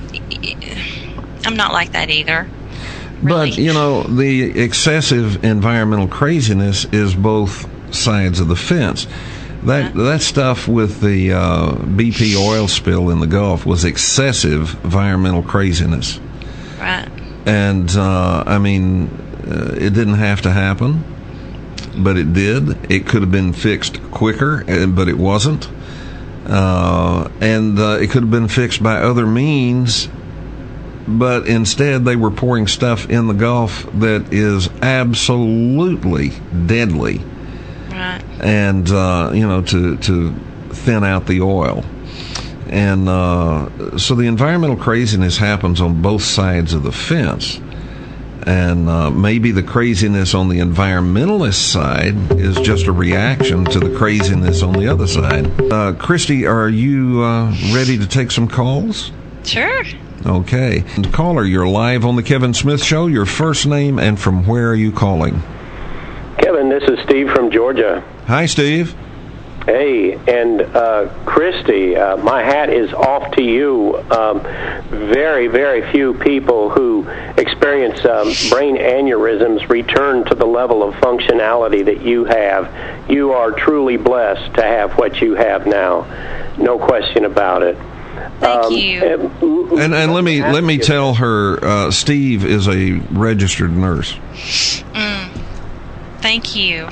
I'm not like that either. But, Really. you know, the excessive environmental craziness is both sides of the fence. That Yeah. that stuff with the uh, B P oil spill in the Gulf was excessive environmental craziness. Right. And, uh, I mean, uh, it didn't have to happen, but it did. It could have been fixed quicker, uh, but it wasn't. Uh, and uh, it could have been fixed by other means, but instead they were pouring stuff in the Gulf that is absolutely deadly. Right. And, uh, you know, to, to thin out the oil. And uh, so the environmental craziness happens on both sides of the fence. And uh, maybe the craziness on the environmentalist side is just a reaction to the craziness on the other side. Uh, Christy, are you uh, ready to take some calls? Sure. Okay. And caller, you're live on the Kevin Smith Show. Your first name and from where are you calling? Kevin, this is Steve from Georgia. Hi, Steve. Hey, and uh, Christy, uh, my hat is off to you. Um, very, very few people who experience um, brain aneurysms return to the level of functionality that you have. You are truly blessed to have what you have now. No question about it. Thank Um, you. And and let me let me tell her, uh, Steve is a registered nurse. Mm. Thank you.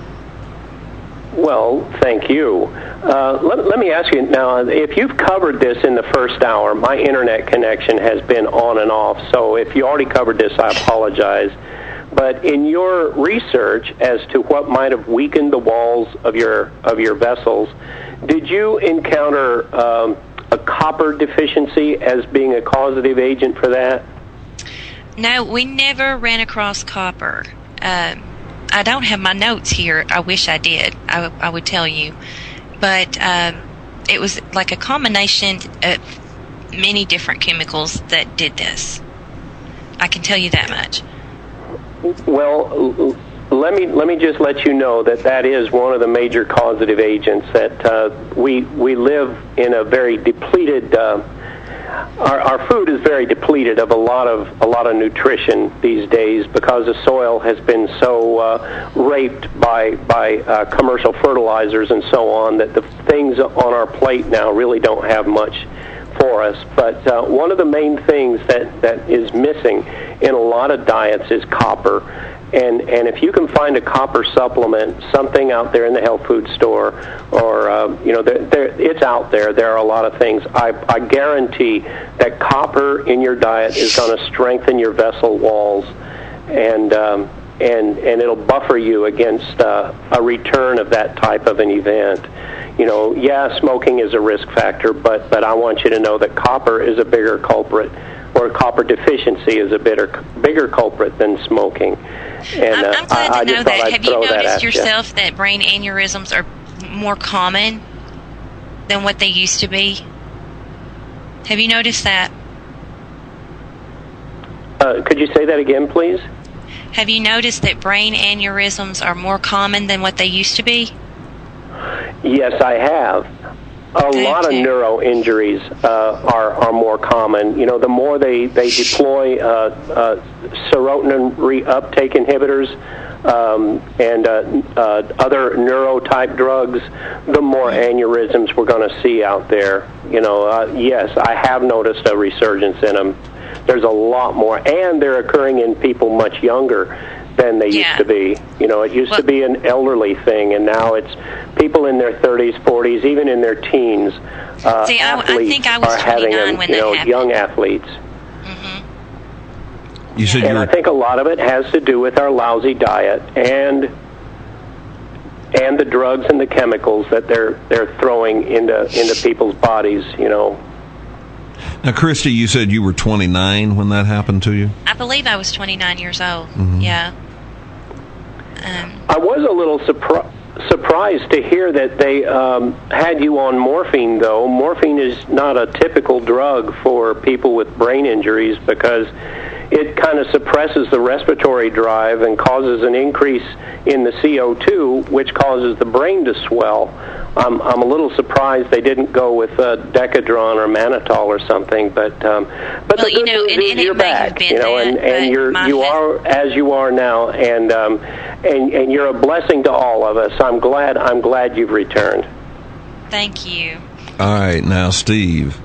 Well, thank you. Uh, let, let me ask you now, if you've covered this in the first hour, my internet connection has been on and off, so if you already covered this, I apologize. But in your research as to what might have weakened the walls of your of your vessels, did you encounter um, a copper deficiency as being a causative agent for that? No, we never ran across copper. Um, I don't have my notes here. I wish I did. I, I would tell you. But um, it was like a combination of many different chemicals that did this. I can tell you that much. Well, let me let me just let you know that that is one of the major causative agents. That uh, we we live in a very depleted. Uh, Our, our food is very depleted of a lot of a lot of nutrition these days because the soil has been so uh, raped by by uh, commercial fertilizers and so on that the things on our plate now really don't have much for us. But uh, one of the main things that, that is missing in a lot of diets is copper. And and if you can find a copper supplement, something out there in the health food store, or uh, you know, there, there, it's out there. There are a lot of things. I, I guarantee that copper in your diet is going to strengthen your vessel walls, and um, and and it'll buffer you against uh, a return of that type of an event. You know, yeah, smoking is a risk factor, but but I want you to know that copper is a bigger culprit, or copper deficiency is a bigger bigger culprit than smoking. And, uh, I'm, I'm glad I, I to know just that. I'd Have you throw that noticed at you. yourself that brain aneurysms are more common than what they used to be? Have you noticed that? Uh, could you say that again, please? Have you noticed that brain aneurysms are more common than what they used to be? Yes, I have. a lot of neuro injuries uh, are are more common. You know, the more they they deploy uh, uh, serotonin reuptake inhibitors um, and uh, uh, other neurotype drugs, the more aneurysms we're going to see out there. You know, uh, yes, I have noticed a resurgence in them. There's a lot more, and they're occurring in people much younger than they yeah. used to be. You know, it used well, to be an elderly thing, and now it's people in their thirties, forties, even in their teens. Uh, see, I, athletes I think I was are having them, when you that know, happened. young athletes. Mm-hmm. You said and you I were... think a lot of it has to do with our lousy diet and and the drugs and the chemicals that they're they're throwing into into people's bodies. You know. Now, Christy, you said you were twenty-nine when that happened to you? I believe I was twenty-nine years old. Mm-hmm. Yeah. Um, I was a little surpri- surprised to hear that they um, had you on morphine, though. Morphine is not a typical drug for people with brain injuries because it kind of suppresses the respiratory drive and causes an increase in the C O two, which causes the brain to swell. Um, I'm a little surprised they didn't go with uh, Decadron or Mannitol or something, but um, but well, the good you know, news and, is and you're it may back, have been you know, that, and, and you're you hus- are as you are now, and um, and and you're a blessing to all of us. I'm glad I'm glad you've returned. Thank you. All right, now, Steve,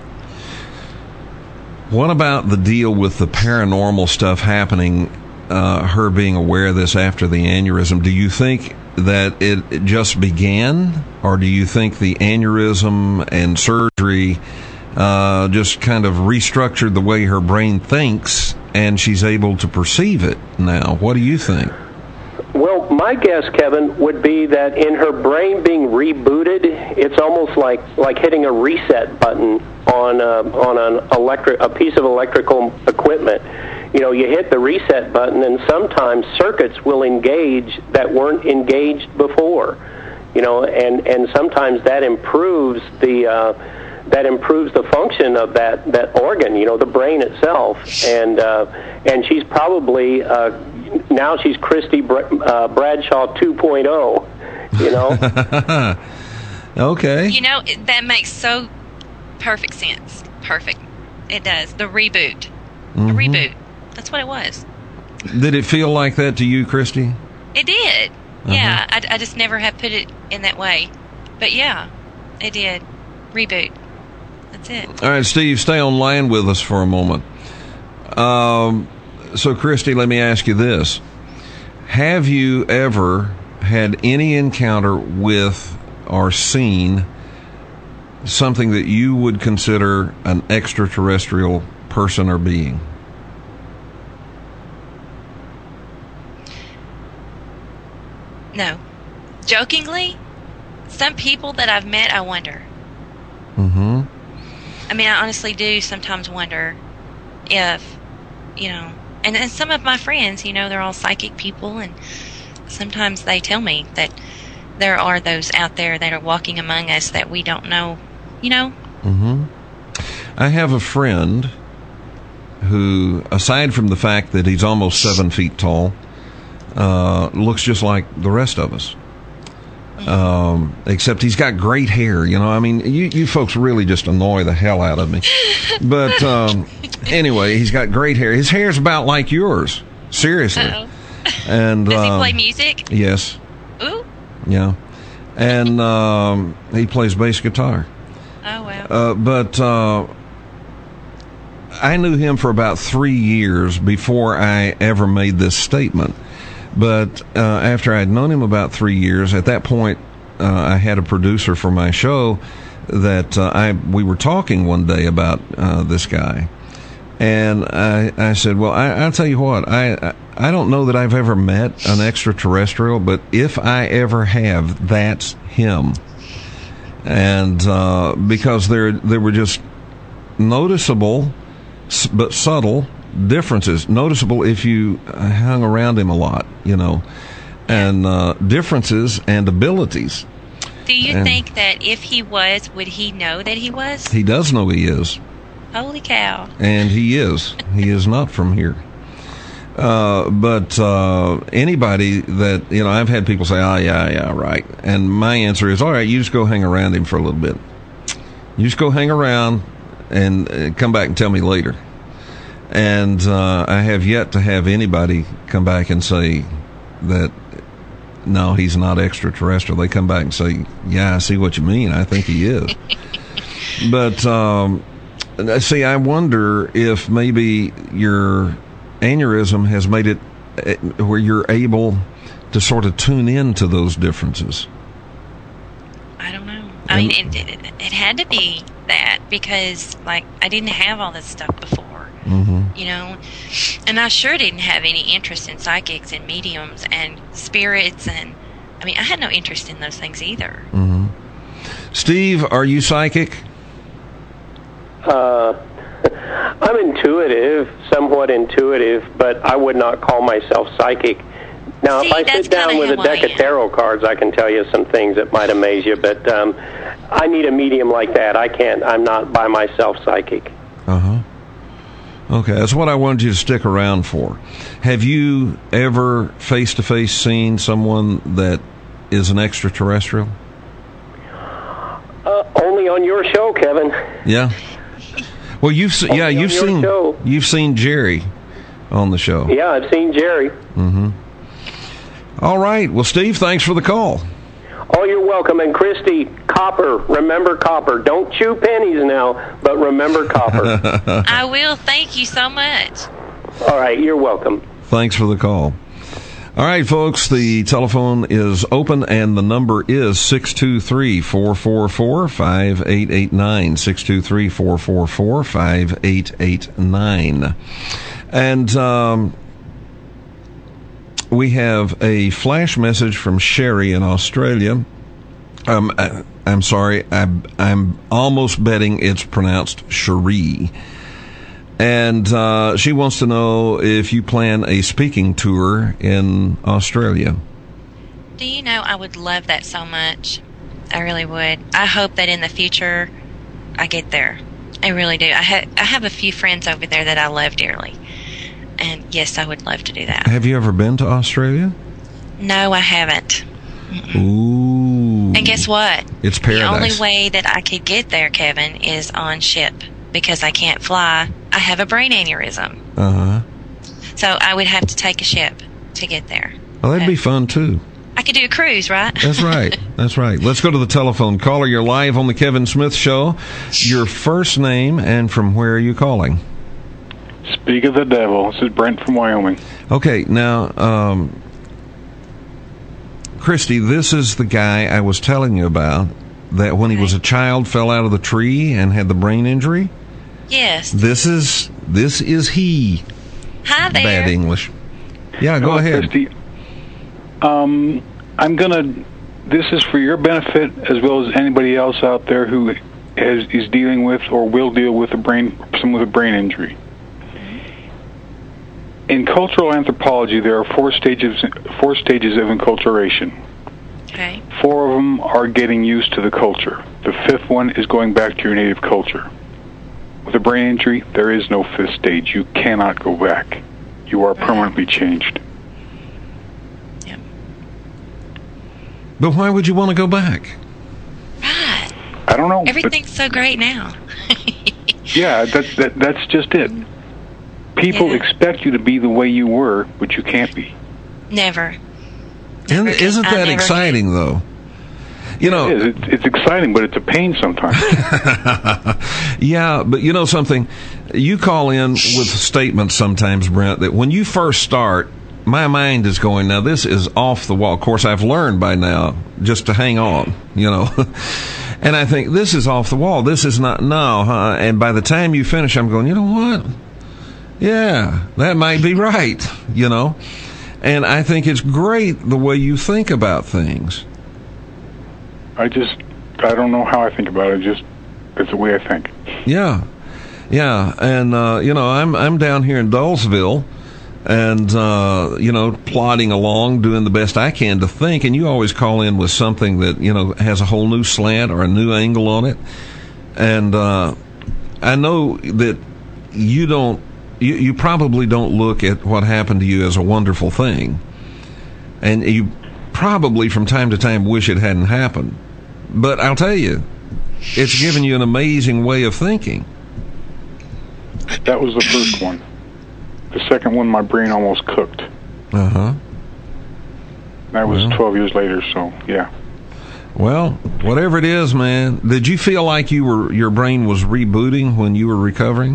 what about the deal with the paranormal stuff happening, uh, her being aware of this after the aneurysm? Do you think that it, it just began, or do you think the aneurysm and surgery uh, just kind of restructured the way her brain thinks and she's able to perceive it now? What do you think? Well, my guess, Kevin, would be that in her brain being rebooted, it's almost like, like hitting a reset button on a, on an electric a piece of electrical equipment. You know, you hit the reset button, and sometimes circuits will engage that weren't engaged before. You know, and, and sometimes that improves the uh, that improves the function of that, that organ. You know, the brain itself, and uh, and she's probably uh, now she's Christy Br- uh, Bradshaw two point oh. You know. Okay. You know, it, that makes so perfect sense. Perfect. It does. The reboot. Mm-hmm. The reboot. That's what it was. Did it feel like that to you, Christy? It did. Uh-huh. Yeah, I, I just never have put it in that way. But yeah, it did. Reboot. That's it. All right, Steve, stay on line with us for a moment. Um, so, Christy, let me ask you this. Have you ever had any encounter with or seen something that you would consider an extraterrestrial person or being? No. Jokingly, some people that I've met, I wonder. Mm-hmm. I mean, I honestly do sometimes wonder if, you know, and, and some of my friends, you know, they're all psychic people, and sometimes they tell me that there are those out there that are walking among us that we don't know, you know? Mm-hmm. I have a friend who, aside from the fact that he's almost seven feet tall, uh, looks just like the rest of us. Um, except he's got great hair, you know. I mean, you, you folks really just annoy the hell out of me. But um, anyway, he's got great hair. His hair's about like yours, seriously. Uh-oh. And does he um, play music? Yes. Ooh. Yeah. And um, he plays bass guitar. Oh wow. Uh, but uh, I knew him for about three years before I ever made this statement. But uh, after I'd known him about three years, at that point, uh, I had a producer for my show that uh, I we were talking one day about uh, this guy, and I, I said, "Well, I, I'll tell you what, I I don't know that I've ever met an extraterrestrial, but if I ever have, that's him." And uh, because there there were just noticeable but subtle differences, noticeable if you hung around him a lot, you know, and uh, differences and abilities. Do you and think that if he was, would he know that he was? He does know he is. Holy cow. And he is. He is not from here. Uh, but uh, anybody that, you know, I've had people say, oh, yeah, yeah, right. And my answer is, all right, you just go hang around him for a little bit. You just go hang around and uh, come back and tell me later. And uh, I have yet to have anybody come back and say that, no, he's not extraterrestrial. They come back and say, yeah, I see what you mean. I think he is. But, um, see, I wonder if maybe your aneurysm has made it where you're able to sort of tune in to those differences. I don't know. I mean, it, it, it had to be that because, like, I didn't have all this stuff before. Mm-hmm. You know, and I sure didn't have any interest in psychics and mediums and spirits, and I mean, I had no interest in those things either. Mm-hmm. Steve, are you psychic? Uh, I'm intuitive, somewhat intuitive, but I would not call myself psychic. Now, See, if I sit down with a deck of tarot cards, I can tell you some things that might amaze you, but um, I need a medium like that. I can't, I'm not by myself psychic. Uh-huh. Okay, that's what I wanted you to stick around for. Have you ever face-to-face seen someone that is an extraterrestrial? Uh, only on your show, Kevin. Yeah. Well, you've se- yeah you've seen show. you've seen Jerry on the show. Yeah, I've seen Jerry. Mm-hmm. All right. Well, Steve, thanks for the call. Oh, you're welcome. And Christy, copper. Remember copper. Don't chew pennies now, but remember copper. I will. Thank you so much. All right. You're welcome. Thanks for the call. All right, folks, the telephone is open, and the number is six two three, four four four, five eight eight nine, six two three, four four four, five eight eight nine. And um, we have a flash message from Sherry in Australia. Um, I, I'm sorry, I, I'm almost betting it's pronounced Cherie. And uh, she wants to know if you plan a speaking tour in Australia. Do you know, I would love that so much. I really would. I hope that in the future I get there. I really do. I, ha- I have a few friends over there that I love dearly. And yes, I would love to do that. Have you ever been to Australia? No, I haven't. Mm-mm. Ooh. And guess what? It's paradise. The only way that I could get there, Kevin, is on ship. Because I can't fly. I have a brain aneurysm. Uh-huh. So I would have to take a ship to get there. Well, that'd but be fun, too. I could do a cruise, right? That's right. That's right. Let's go to the telephone. Caller, you're live on the Kevin Smith Show. Your first name and from where are you calling? Speak of the devil. This is Brent from Wyoming. Okay, now, um, Christy, this is the guy I was telling you about that when he was a child fell out of the tree and had the brain injury. Yes. This is this is he. Hi there. Bad English. Yeah, go Hello, ahead. Christy. Um, I'm gonna. This is for your benefit as well as anybody else out there who has, is dealing with or will deal with a brain, someone with a brain injury. In cultural anthropology, there are four stages four stages of enculturation. Okay. Four of them are getting used to the culture. The fifth one is going back to your native culture. With a brain injury, there is no fifth stage. You cannot go back. You are permanently changed. Yep. But why would you want to go back? Right. I don't know. Everything's so great now. Yeah, that, that, that's just it. People Yeah. expect you to be the way you were, but you can't be. Never. And Never isn't can. I that never exciting, can. though? You know, It is. It's, it's exciting, but it's a pain sometimes. Yeah, but you know something? You call in with statements sometimes, Brent, that when you first start, my mind is going, now this is off the wall. Of course, I've learned by now just to hang on, you know. And I think, this is off the wall. This is not, no, huh? And by the time you finish, I'm going, you know what? Yeah, that might be right, you know. And I think it's great the way you think about things. I just, I don't know how I think about it. Just, it's the way I think. Yeah, yeah, and uh, you know, I'm I'm down here in Dullsville, and uh, you know, plodding along, doing the best I can to think. And you always call in with something that you know has a whole new slant or a new angle on it. And uh, I know that you don't, you, you probably don't look at what happened to you as a wonderful thing, and you probably from time to time wish it hadn't happened. But I'll tell you, it's given you an amazing way of thinking. That was the first one. The second one, my brain almost cooked. Uh-huh. That was well. twelve years later, so, yeah. Well, whatever it is, man, did you feel like you were your brain was rebooting when you were recovering?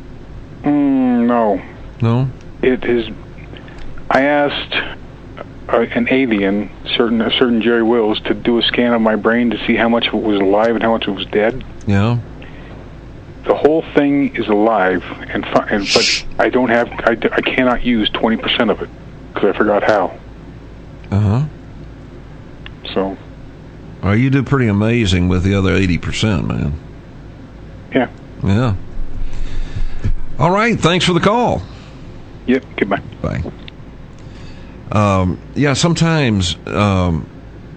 Mm, no. No? It is... I asked uh, an alien, certain a certain Jerry Wills, to do a scan of my brain to see how much of it was alive and how much of it was dead. Yeah. The whole thing is alive, and, fi- and but I don't have, I, I cannot use twenty percent of it because I forgot how. Uh huh. So. Well, you do pretty amazing with the other eighty percent, man. Yeah. Yeah. All right. Thanks for the call. Yep. Goodbye. Bye. Um, yeah. Sometimes um,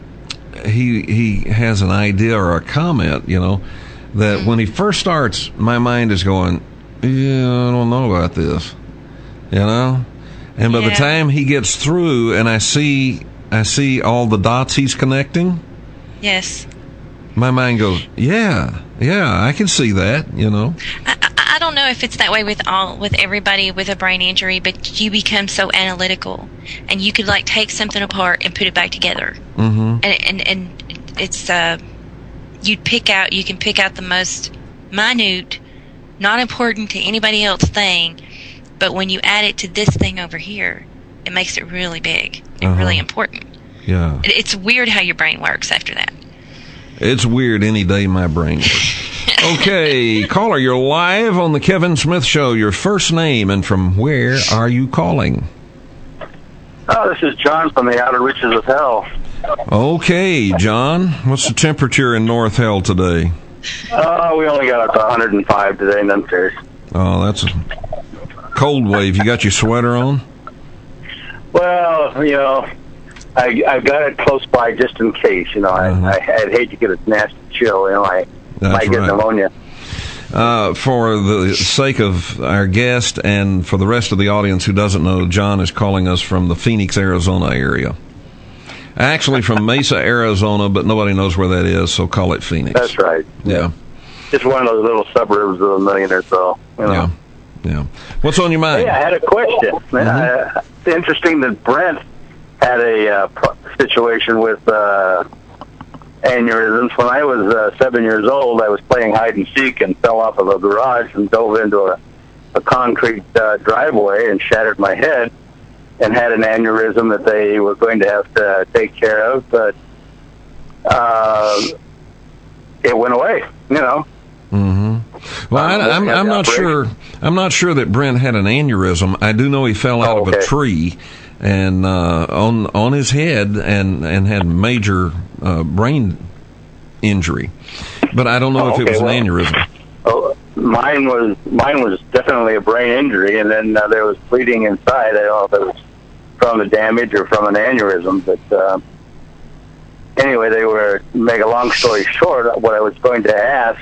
he he has an idea or a comment, you know, that when he first starts, my mind is going, yeah, I don't know about this, you know? And by yeah. the time he gets through and I see I see all the dots he's connecting, yes, my mind goes, yeah, yeah, I can see that, you know? I, I, I don't know if it's that way with all with everybody with a brain injury, but you become so analytical, and you could, like, take something apart and put it back together. Mm-hmm. And, and, and it's... Uh, you'd pick out, you can pick out the most minute, not important to anybody else thing, but when you add it to this thing over here, it makes it really big and uh-huh. really important. Yeah. It, it's weird how your brain works after that. It's weird any day my brain works. Okay, caller, you're live on the Kevin Smith Show. Your first name and from where are you calling? Oh, this is John from the outer reaches of hell. Okay, John. What's the temperature in North Hell today? Oh, uh, we only got up to one hundred five today, none cares. Oh, that's a cold wave. You got your sweater on? Well, you know, I, I've got it close by just in case. You know, uh-huh. I, I, I'd hate to get a nasty chill. You know, I that's might get right. pneumonia. Uh, for the sake of our guest and for the rest of the audience who doesn't know, John is calling us from the Phoenix, Arizona area. Actually from Mesa, Arizona, but nobody knows where that is, so call it Phoenix. That's right. Yeah. Just one of those little suburbs of a million or so. You know? Yeah. Yeah. What's on your mind? Hey, I had a question. Mm-hmm. Uh, it's interesting that Brent had a uh, pro- situation with uh, aneurysms. When I was uh, seven years old, I was playing hide and seek and fell off of a garage and dove into a, a concrete uh, driveway and shattered my head. And had an aneurysm that they were going to have to take care of, but uh, it went away. You know. Mm-hmm. Well, I, I'm, I'm not sure. I'm not sure that Brent had an aneurysm. I do know he fell out oh, okay. of a tree and uh, on on his head and and had major uh, brain injury. But I don't know oh, if okay. it was well, an aneurysm. Oh, mine was mine was definitely a brain injury, and then uh, there was bleeding inside. I don't know if it was from the damage or from an aneurysm, but uh, anyway, they were, make a long story short, what I was going to ask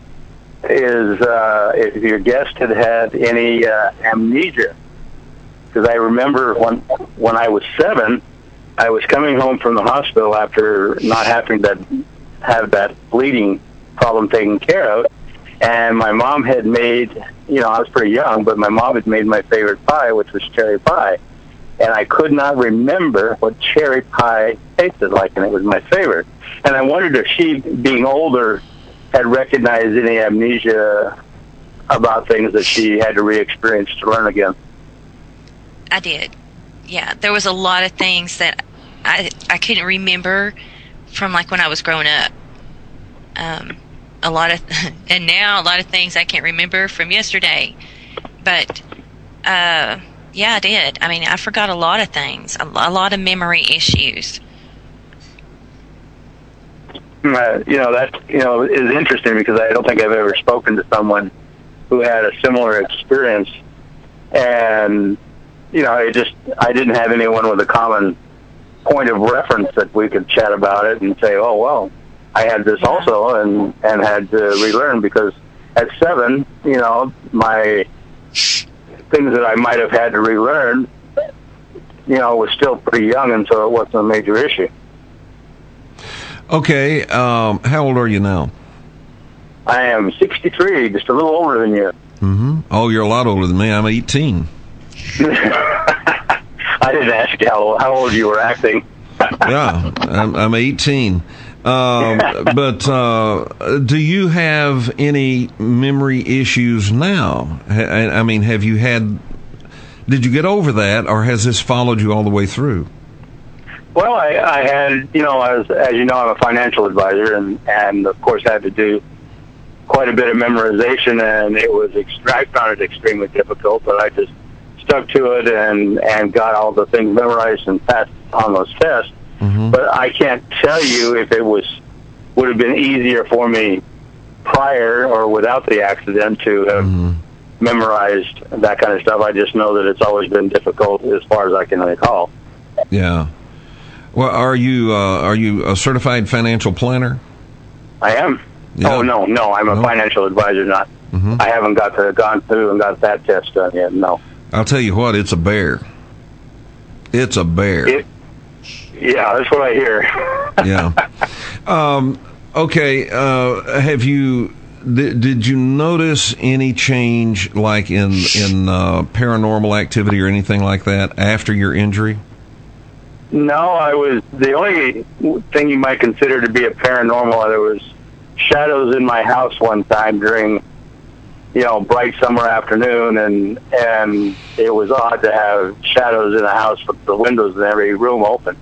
is uh, if your guest had had any uh, amnesia. Because I remember when, when I was seven, I was coming home from the hospital after not having to have that bleeding problem taken care of, and my mom had made, you know, I was pretty young, but my mom had made my favorite pie, which was cherry pie. And I could not remember what cherry pie tasted like, and it was my favorite. And I wondered if she, being older, had recognized any amnesia about things that she had to re-experience to learn again. I did. Yeah, there was a lot of things that I I couldn't remember from, like, when I was growing up. Um, a lot of, and now a lot of things I can't remember from yesterday. But, uh... yeah, I did. I mean, I forgot a lot of things, a lot of memory issues. Uh, you know, that, you know, is interesting because I don't think I've ever spoken to someone who had a similar experience. And, you know, it just, I didn't have anyone with a common point of reference that we could chat about it and say, oh, well, I had this also and, and had to relearn because at seven, you know, my things that I might have had to relearn, you know, was still pretty young, and so it wasn't a major issue. Okay, um, how old are you now? I am sixty-three, just a little older than you. Mm-hmm. Oh, you're a lot older than me. I'm eighteen. I didn't ask you how, how old you were acting. Yeah, I'm, I'm eighteen. Um, but uh, do you have any memory issues now? I, I mean, have you had... Did you get over that, or has this followed you all the way through? Well, I, I had, you know, as, as you know, I'm a financial advisor, and, and of course had to do quite a bit of memorization, and it was, ext- I found it extremely difficult, but I just stuck to it and, and got all the things memorized and passed on those tests. Mm-hmm. But I can't tell you if it was would have been easier for me prior or without the accident to have mm-hmm. memorized that kind of stuff. I just know that it's always been difficult as far as I can recall. Yeah. Well, are you uh, are you a certified financial planner? I am. Yeah. Oh no, no, I'm a no. financial advisor. Not. Mm-hmm. I haven't got to gone through and got that test done yet. No. I'll tell you what, it's a bear. It's a bear. It, yeah, that's what I hear. Yeah. Um, okay. Uh, have you? Th- did you notice any change, like in in uh, paranormal activity or anything like that after your injury? No, I was the only thing you might consider to be a paranormal. There was shadows in my house one time during, you know, bright summer afternoon, and and it was odd to have shadows in the house with the windows in every room open.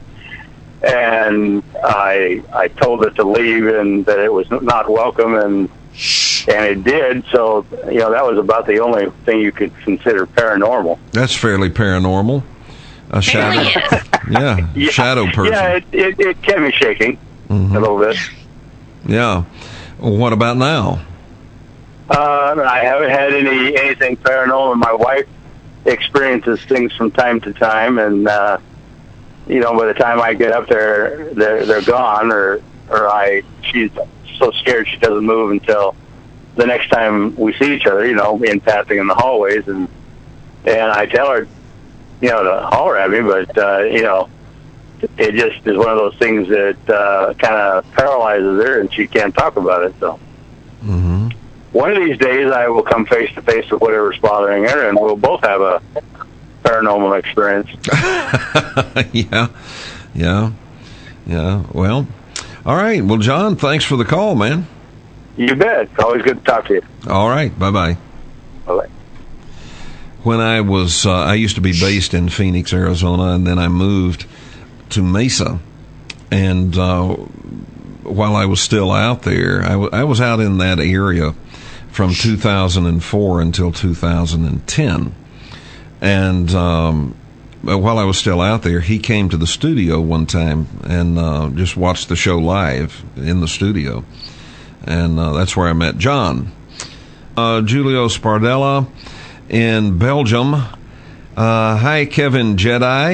And I I told it to leave and that it was not welcome, and and it did. So, you know, that was about the only thing you could consider paranormal. That's fairly paranormal. A shadow. Yes. Yeah, yeah, shadow person. Yeah, it, it, it kept me shaking mm-hmm. a little bit. Yeah. Well, what about now? Uh, I haven't had any anything paranormal. My wife experiences things from time to time, and uh, you know, by the time I get up there, they're they're gone, or or I she's so scared she doesn't move until the next time we see each other. You know, in passing in the hallways, and and I tell her, you know, to holler at me, but uh, you know, it just is one of those things that uh, kind of paralyzes her, and she can't talk about it. So. Mm-hmm. One of these days, I will come face to face with whatever's bothering her, and we'll both have a paranormal experience. yeah, yeah, yeah. Well, all right. Well, John, thanks for the call, man. You bet. It's always good to talk to you. All right. Bye-bye. Bye-bye. When I was, uh, I used to be based in Phoenix, Arizona, and then I moved to Mesa, and uh, while I was still out there, I, w- I was out in that area from two thousand four until two thousand ten. And um, while I was still out there, he came to the studio one time and uh, just watched the show live in the studio. And uh, that's where I met John. Uh, Julio Spardella in Belgium. Uh, hi, Kevin Jedi.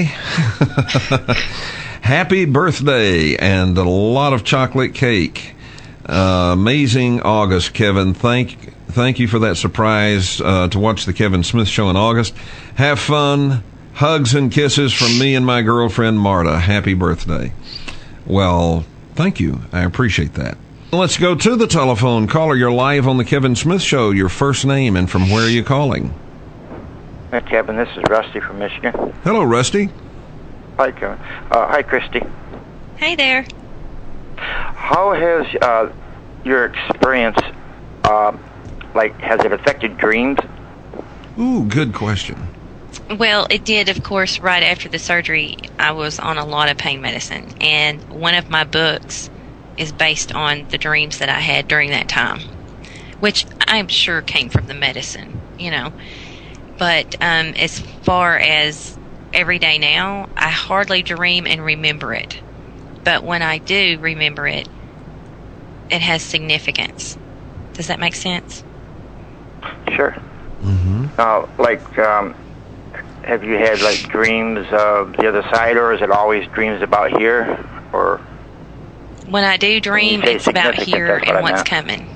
Happy birthday and a lot of chocolate cake. Uh, amazing August, Kevin. Thank thank you for that surprise uh, to watch the Kevin Smith Show in August. Have fun. Hugs and kisses from me and my girlfriend, Marta. Happy birthday. Well, thank you. I appreciate that. Let's go to the telephone. Caller, you're live on the Kevin Smith Show. Your first name and from where are you calling? Hey, Kevin. This is Rusty from Michigan. Hello, Rusty. Hi, Kevin. Uh, hi, Christy. Hey there. How has uh, your experience, uh, like, has it affected dreams? Ooh, good question. Well, it did, of course. Right after the surgery, I was on a lot of pain medicine, and one of my books is based on the dreams that I had during that time, which I'm sure came from the medicine, you know. But um, as far as every day now, I hardly dream and remember it. But when I do remember it, it has significance. Does that make sense? Sure. Mm-hmm. Uh, like, um, have you had, like, dreams of the other side, or is it always dreams about here? Or when I do dream, it's about here and what's coming.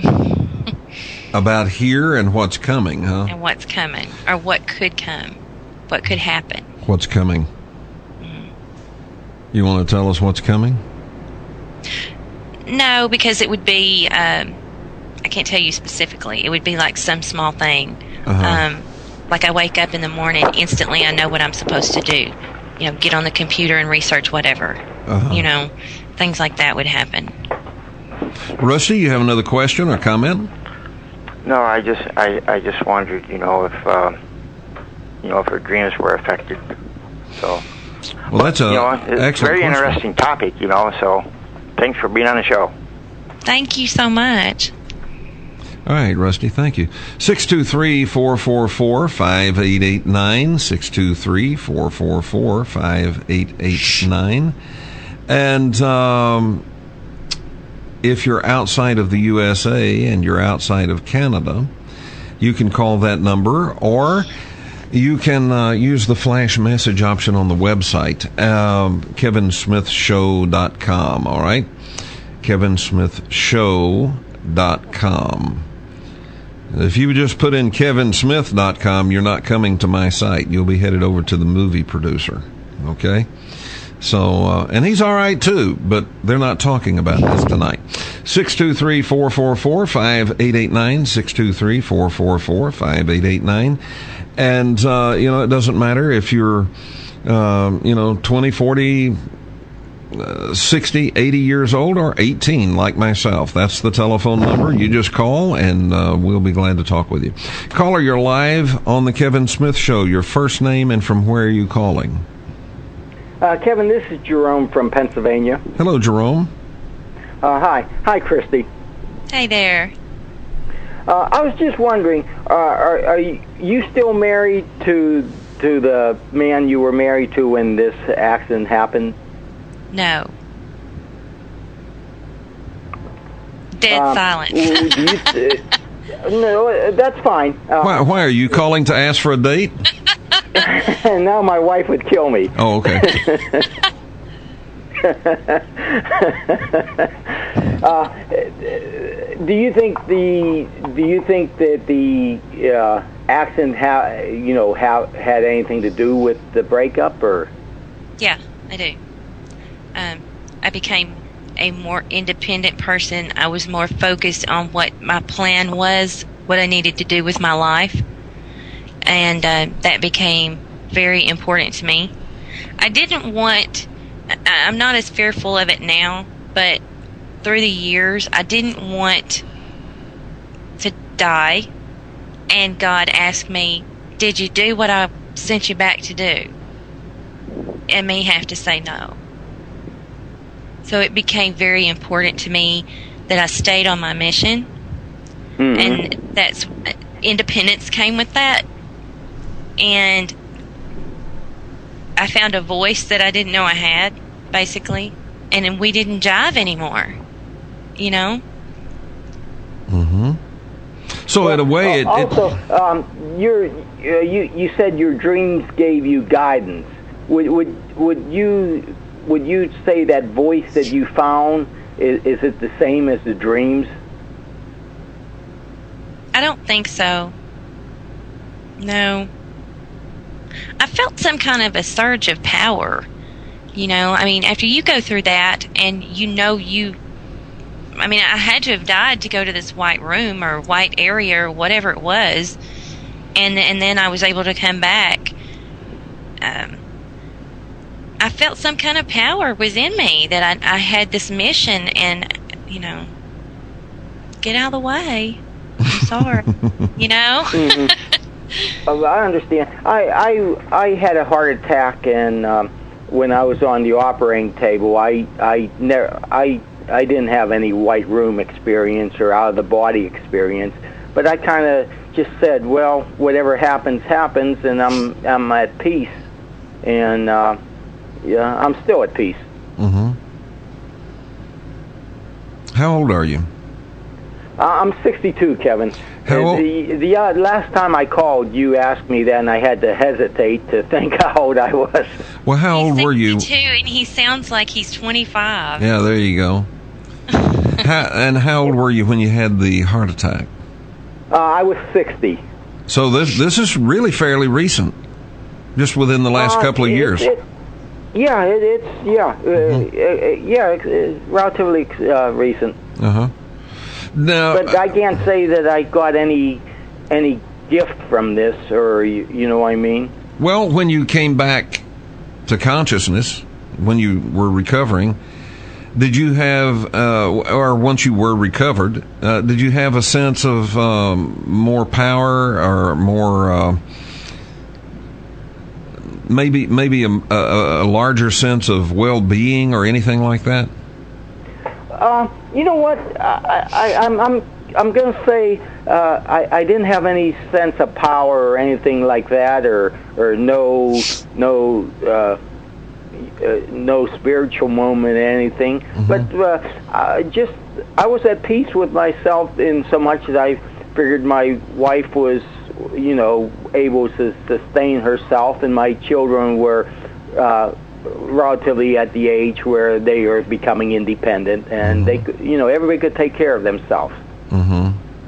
About here and what's coming, huh? And what's coming, or what could come, what could happen. What's coming? You want to tell us what's coming? No, because it would be um, I can't tell you specifically. It would be like some small thing. Uh-huh. Um, like I wake up in the morning, instantly I know what I'm supposed to do. You know, get on the computer and research whatever. Uh-huh. You know, things like that would happen. Rusty, you have another question or comment? No, I just I, I just wondered, you know, if uh, you know if her dreams were affected. So, well, that's a you know, it's a excellent very question. interesting topic, you know. So, thanks for being on the show. Thank you so much. All right, Rusty, thank you. six two three, four four four, five eight eight nine, six two three, four four four, five eight eight nine. And um, if you're outside of the U S A and you're outside of Canada, you can call that number, or you can uh, use the flash message option on the website, um, kevin smith show dot com, all right? kevin smith show dot com. If you just put in kevin smith dot com, you're not coming to my site. You'll be headed over to the movie producer, okay? So, uh, and he's all right too, but they're not talking about this tonight. six two three, four four four, five eight eight nine, six two three, four four four, five eight eight nine. And, uh, you know, it doesn't matter if you're, um, you know, twenty, forty, uh, sixty, eighty years old, or eighteen like myself. That's the telephone number. You just call, and uh, we'll be glad to talk with you. Caller, you're live on the Kevin Smith Show. Your first name and from where are you calling? Uh, Kevin, this is Jerome from Pennsylvania. Hello, Jerome. Uh, hi. Hi, Christy. Hey there. Uh, I was just wondering, uh, are, are you still married to to the man you were married to when this accident happened? No. Dead Um, silent. do you, uh, no, that's fine. Uh, Why, why are you calling to ask for a date? And now my wife would kill me. Oh, okay. uh, do you think the do you think that the uh, accident ha- you know ha- had anything to do with the breakup, or? Yeah, I do. Um, I became a more independent person. I was more focused on what my plan was, what I needed to do with my life, and uh, that became very important to me. I didn't want, I'm not as fearful of it now, but through the years, I didn't want to die, and God asked me, did you do what I sent you back to do? And me have to say no. So it became very important to me that I stayed on my mission, Mm-hmm. and that's independence came with that, and I found a voice that I didn't know I had, basically, and then we didn't jive anymore, you know. Mm-hmm. So in a way, it, it also um, your uh, you you said your dreams gave you guidance. Would would would you would you say that voice that you found is, is it the same as the dreams? I don't think so. No. I felt some kind of a surge of power. You know, I mean, after you go through that and you know you... I mean, I had to have died to go to this white room or white area or whatever it was. And, and then I was able to come back. Um, I felt some kind of power was in me that I, I had this mission and, you know, get out of the way. I'm sorry. You know? Mm-hmm. Oh, I understand. I, I I had a heart attack, and um, when I was on the operating table, I I never I I didn't have any white room experience or out of the body experience, but I kind of just said, well, whatever happens, happens, and I'm I'm at peace, and uh, yeah, I'm still at peace. Mm-hmm. How old are you? Uh, I'm sixty-two, Kevin. How old? The, the uh, last time I called, you asked me that, and I had to hesitate to think how old I was. Well, how old He's were you? sixty-two, and he sounds like he's twenty-five. Yeah, there you go. how, and how old were you when you had the heart attack? Uh, I was sixty. So this this is really fairly recent, just within the last Uh, couple of it- years. it- yeah, it, it's yeah, uh, Mm-hmm. uh, uh, yeah, it's, it's relatively uh, recent. Uh huh. No, but I can't say that I got any any gift from this, or you, you know what I mean. Well, when you came back to consciousness, when you were recovering, did you have, uh, or once you were recovered, uh, did you have a sense of um, more power or more, uh, maybe maybe a, a, a larger sense of well-being or anything like that? Uh, you know what? I, I, I'm I'm I'm going to say uh, I I didn't have any sense of power or anything like that, or or no no. Uh, Uh, no spiritual moment or anything, mm-hmm. but uh, uh, just I was at peace with myself in so much that I figured my wife was, you know, able to sustain herself, and my children were uh, relatively at the age where they are becoming independent, and mm-hmm. they could, you know, everybody could take care of themselves. Mm-hmm.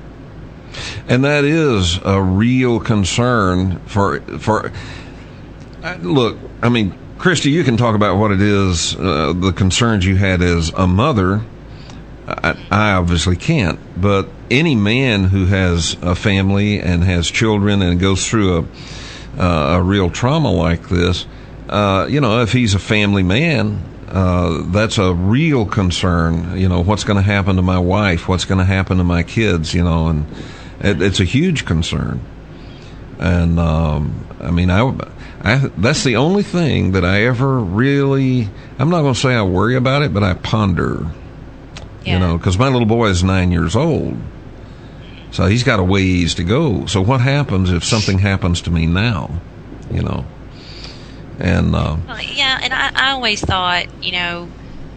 And that is a real concern for for. Uh, look, I mean. Christy, you can talk about what it is, uh, the concerns you had as a mother. I, I obviously can't, but any man who has a family and has children and goes through a, uh, a real trauma like this, uh, you know, if he's a family man, uh, that's a real concern. You know, what's going to happen to my wife? What's going to happen to my kids? You know, and it, it's a huge concern. And, um, I mean, I I, that's the only thing that I ever really, I'm not going to say I worry about it, but I ponder, yeah. you know, because my little boy is nine years old. So he's got a ways to go. So what happens if something happens to me now, you know? And, uh, well, yeah, and I, I always thought, you know,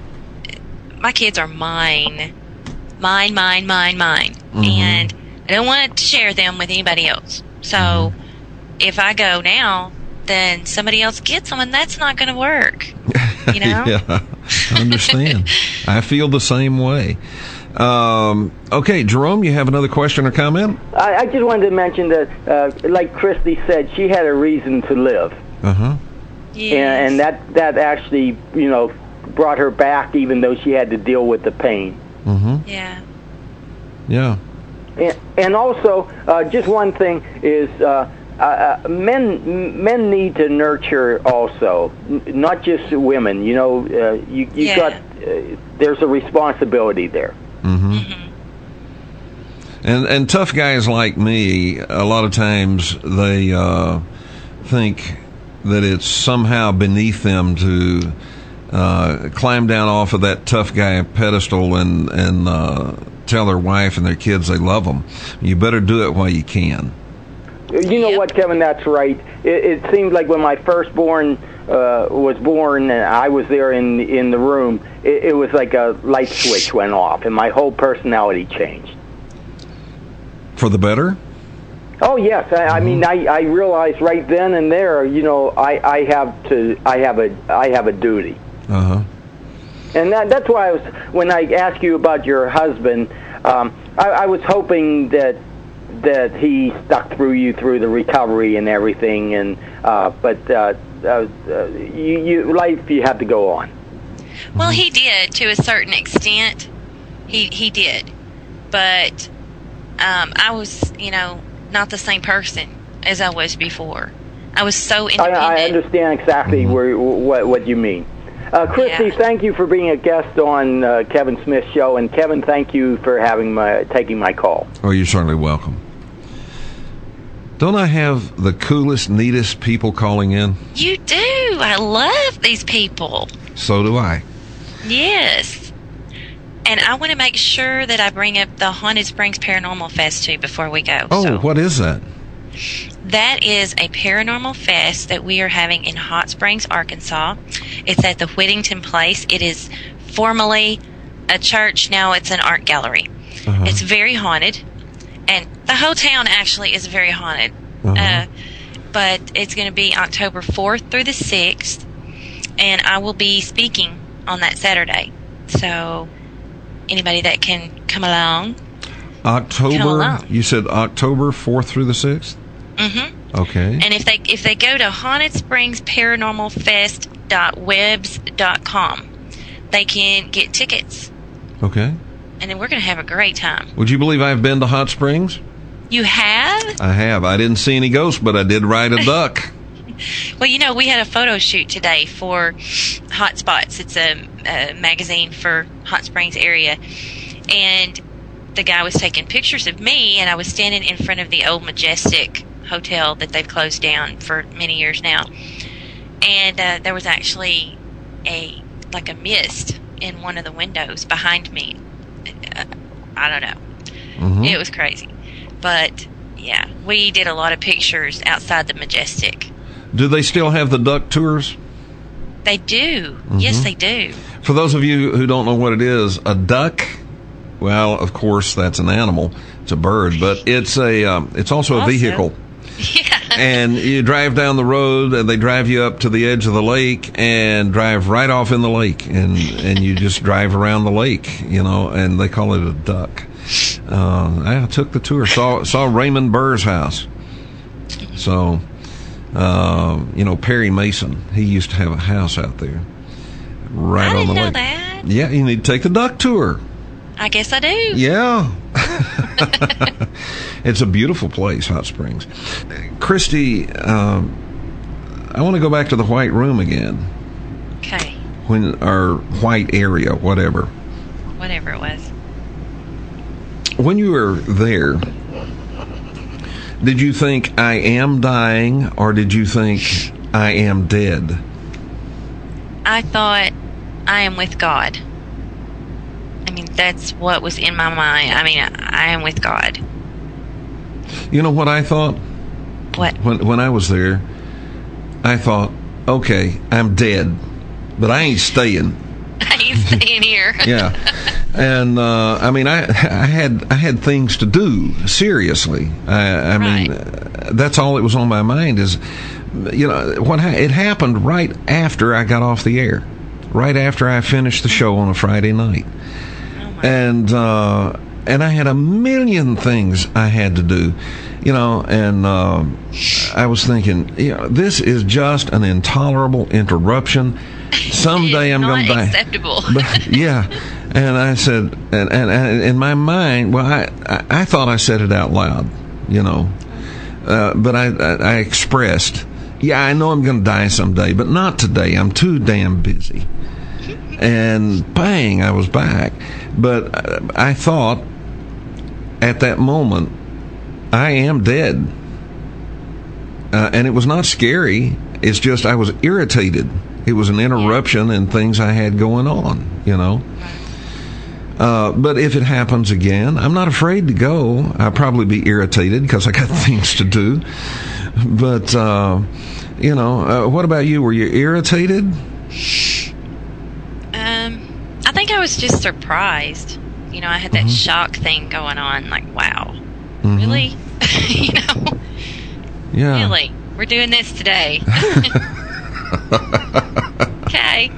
my kids are mine, mine, mine, mine, mine. Mm-hmm. And I don't want to share them with anybody else. So mm-hmm. if I go now, then somebody else gets them, and that's not going to work. You know? Yeah, I understand. I feel the same way. Um, okay, Jerome, you have another question or comment? I, I just wanted to mention that, uh, like Christy said, she had a reason to live. Uh-huh. Yes. And, and that, that actually, you know, brought her back, even though she had to deal with the pain. Mm-hmm. Yeah. Yeah. And, and also, uh, just one thing is... Uh, Uh, men men need to nurture also, n- not just women. You know, uh, you you yeah. got uh, there's a responsibility there. Mm-hmm. Mm-hmm. And and tough guys like me, a lot of times they uh, think that it's somehow beneath them to uh, climb down off of that tough guy pedestal and and uh, tell their wife and their kids they love them. You better do it while you can. You know yep. what, Kevin? That's right. It, it seemed like when my firstborn uh, was born, and I was there in in the room, it, it was like a light switch went off, and my whole personality changed. For the better? Oh yes, I, mm-hmm. I mean, I, I realized right then and there, you know, I, I have to, I have a, I have a duty. Uh huh. And that, that's why I was when I asked you about your husband, um, I, I was hoping that. that he stuck through you through the recovery and everything, and uh, but uh, uh, uh, you, you life you have to go on. Well, he did to a certain extent. He he did, but um, I was, you know, not the same person as I was before. I was so independent. I, I understand exactly where what what you mean. Uh, Christy, yeah. thank you for being a guest on uh, Kevin Smith's show, and Kevin, thank you for having my taking my call. Oh, you're certainly welcome. Don't I have the coolest, neatest people calling in? You do. I love these people. So do I. Yes. And I want to make sure that I bring up the Haunted Springs Paranormal Fest too before we go. Oh, so. What is that? That is a paranormal fest that we are having in Hot Springs, Arkansas. It's at the Whittington Place. It is formerly a church. Now it's an art gallery. Uh-huh. It's very haunted. And the whole town actually is very haunted. Uh-huh. Uh, but it's going to be October fourth through the sixth. And I will be speaking on that Saturday. So anybody that can come along. October, come along. You said October fourth through the sixth? Mm-hmm. Okay. And if they if they go to haunted springs paranormal fest dot webs dot com, they can get tickets. Okay. and then we're going to have a great time. Would you believe I've been to Hot Springs? You have? I have. I didn't see any ghosts, but I did ride a duck. Well, you know, we had a photo shoot today for Hot Spots. It's a, a magazine for Hot Springs area. And the guy was taking pictures of me, and I was standing in front of the old Majestic Hotel that they've closed down for many years now. And uh, there was actually a like a mist in one of the windows behind me. Uh, I don't know. Mm-hmm. It was crazy. But, yeah, we did a lot of pictures outside the Majestic. Do they still have the duck tours? They do. Mm-hmm. Yes, they do. For those of you who don't know what it is, a duck, well, of course, that's an animal. It's a bird, but it's a um, it's also, also a vehicle. Yeah. And you drive down the road, and they drive you up to the edge of the lake and drive right off in the lake, and, and you just drive around the lake, you know, and they call it a duck. Uh, I took the tour, saw saw Raymond Burr's house. So... Uh, you know, Perry Mason, he used to have a house out there right I on the didn't lake. know that. Yeah, you need to take the duck tour. I guess I do. Yeah. It's a beautiful place, Hot Springs. Christy, um, I want to go back to the White Room again. Okay. When our White area, whatever. Whatever it was. When you were there, did you think I am dying, or did you think I am dead? I thought I am with God. I mean, that's what was in my mind. I mean, I am with God. You know what I thought? What? When when I was there, I thought, okay, I'm dead, but I ain't staying. I ain't staying here. Yeah. And uh, I mean, I I had I had things to do. Seriously, I, I right. mean, uh, that's all that was on my mind. Is, you know, what ha- it happened right after I got off the air, right after I finished the show on a Friday night, oh my and uh, and I had a million things I had to do, you know, and uh, I was thinking, you know, this is just an intolerable interruption. Someday I'm going to die. Acceptable. But, yeah. And I said, and, and, and in my mind, well, I, I, I thought I said it out loud, you know, uh, but I, I, I expressed, yeah, I know I'm going to die someday, but not today. I'm too damn busy. And bang, I was back. But I thought at that moment, I am dead. Uh, and it was not scary. It's just I was irritated. It was an interruption in things I had going on, you know. Uh, but if it happens again, I'm not afraid to go. I'll probably be irritated because I got things to do. But, uh, you know, uh, what about you? Were you irritated? Um, I think I was just surprised. You know, I had that mm-hmm. shock thing going on. Like, wow, mm-hmm. really? You know? Yeah. Really? We're doing this today. Okay.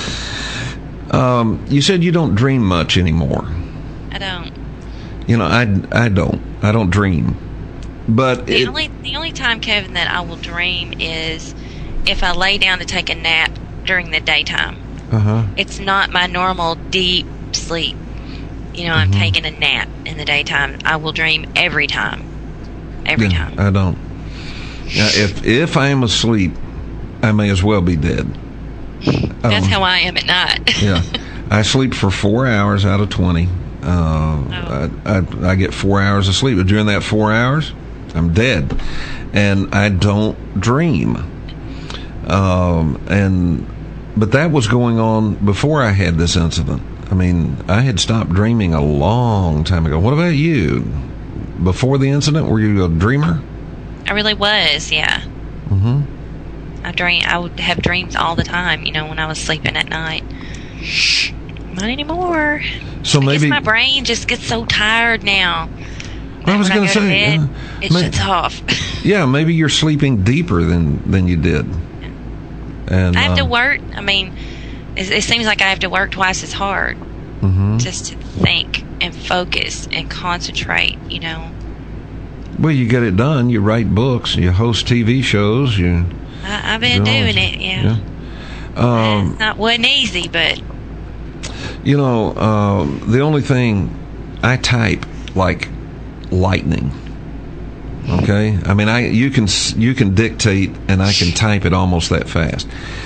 Um, you said you don't dream much anymore. I don't. You know, I, I don't. I don't dream. But the it, only the only time, Kevin, that I will dream is if I lay down to take a nap during the daytime. Uh-huh. It's not my normal deep sleep. You know, I'm mm-hmm. taking a nap in the daytime. I will dream every time. Every yeah, time. I don't. Now, if if I am asleep, I may as well be dead. That's um, how I am at night. Yeah. I sleep for four hours out of twenty. Uh, oh. I, I, I get four hours of sleep. But during that four hours, I'm dead. And I don't dream. Um, and But that was going on before I had this incident. I mean, I had stopped dreaming a long time ago. What about you? Before the incident, were you a dreamer? I really was, yeah. Mm-hmm. I dream. I would have dreams all the time, you know, when I was sleeping at night. Not anymore. So I maybe guess my brain just gets so tired now. I was going to say, bed, yeah, it may, shuts off. Yeah, maybe you're sleeping deeper than than you did. And I have uh, to work. I mean, it, it seems like I have to work twice as hard mm-hmm. just to think and focus and concentrate. You know. Well, you get it done. You write books. You host T V shows. You. I, I've been doing it, yeah. yeah. Um, it not, wasn't easy, but... You know, uh, the only thing I type like lightning. Okay, I mean, I you can you can dictate and I can type it almost that fast.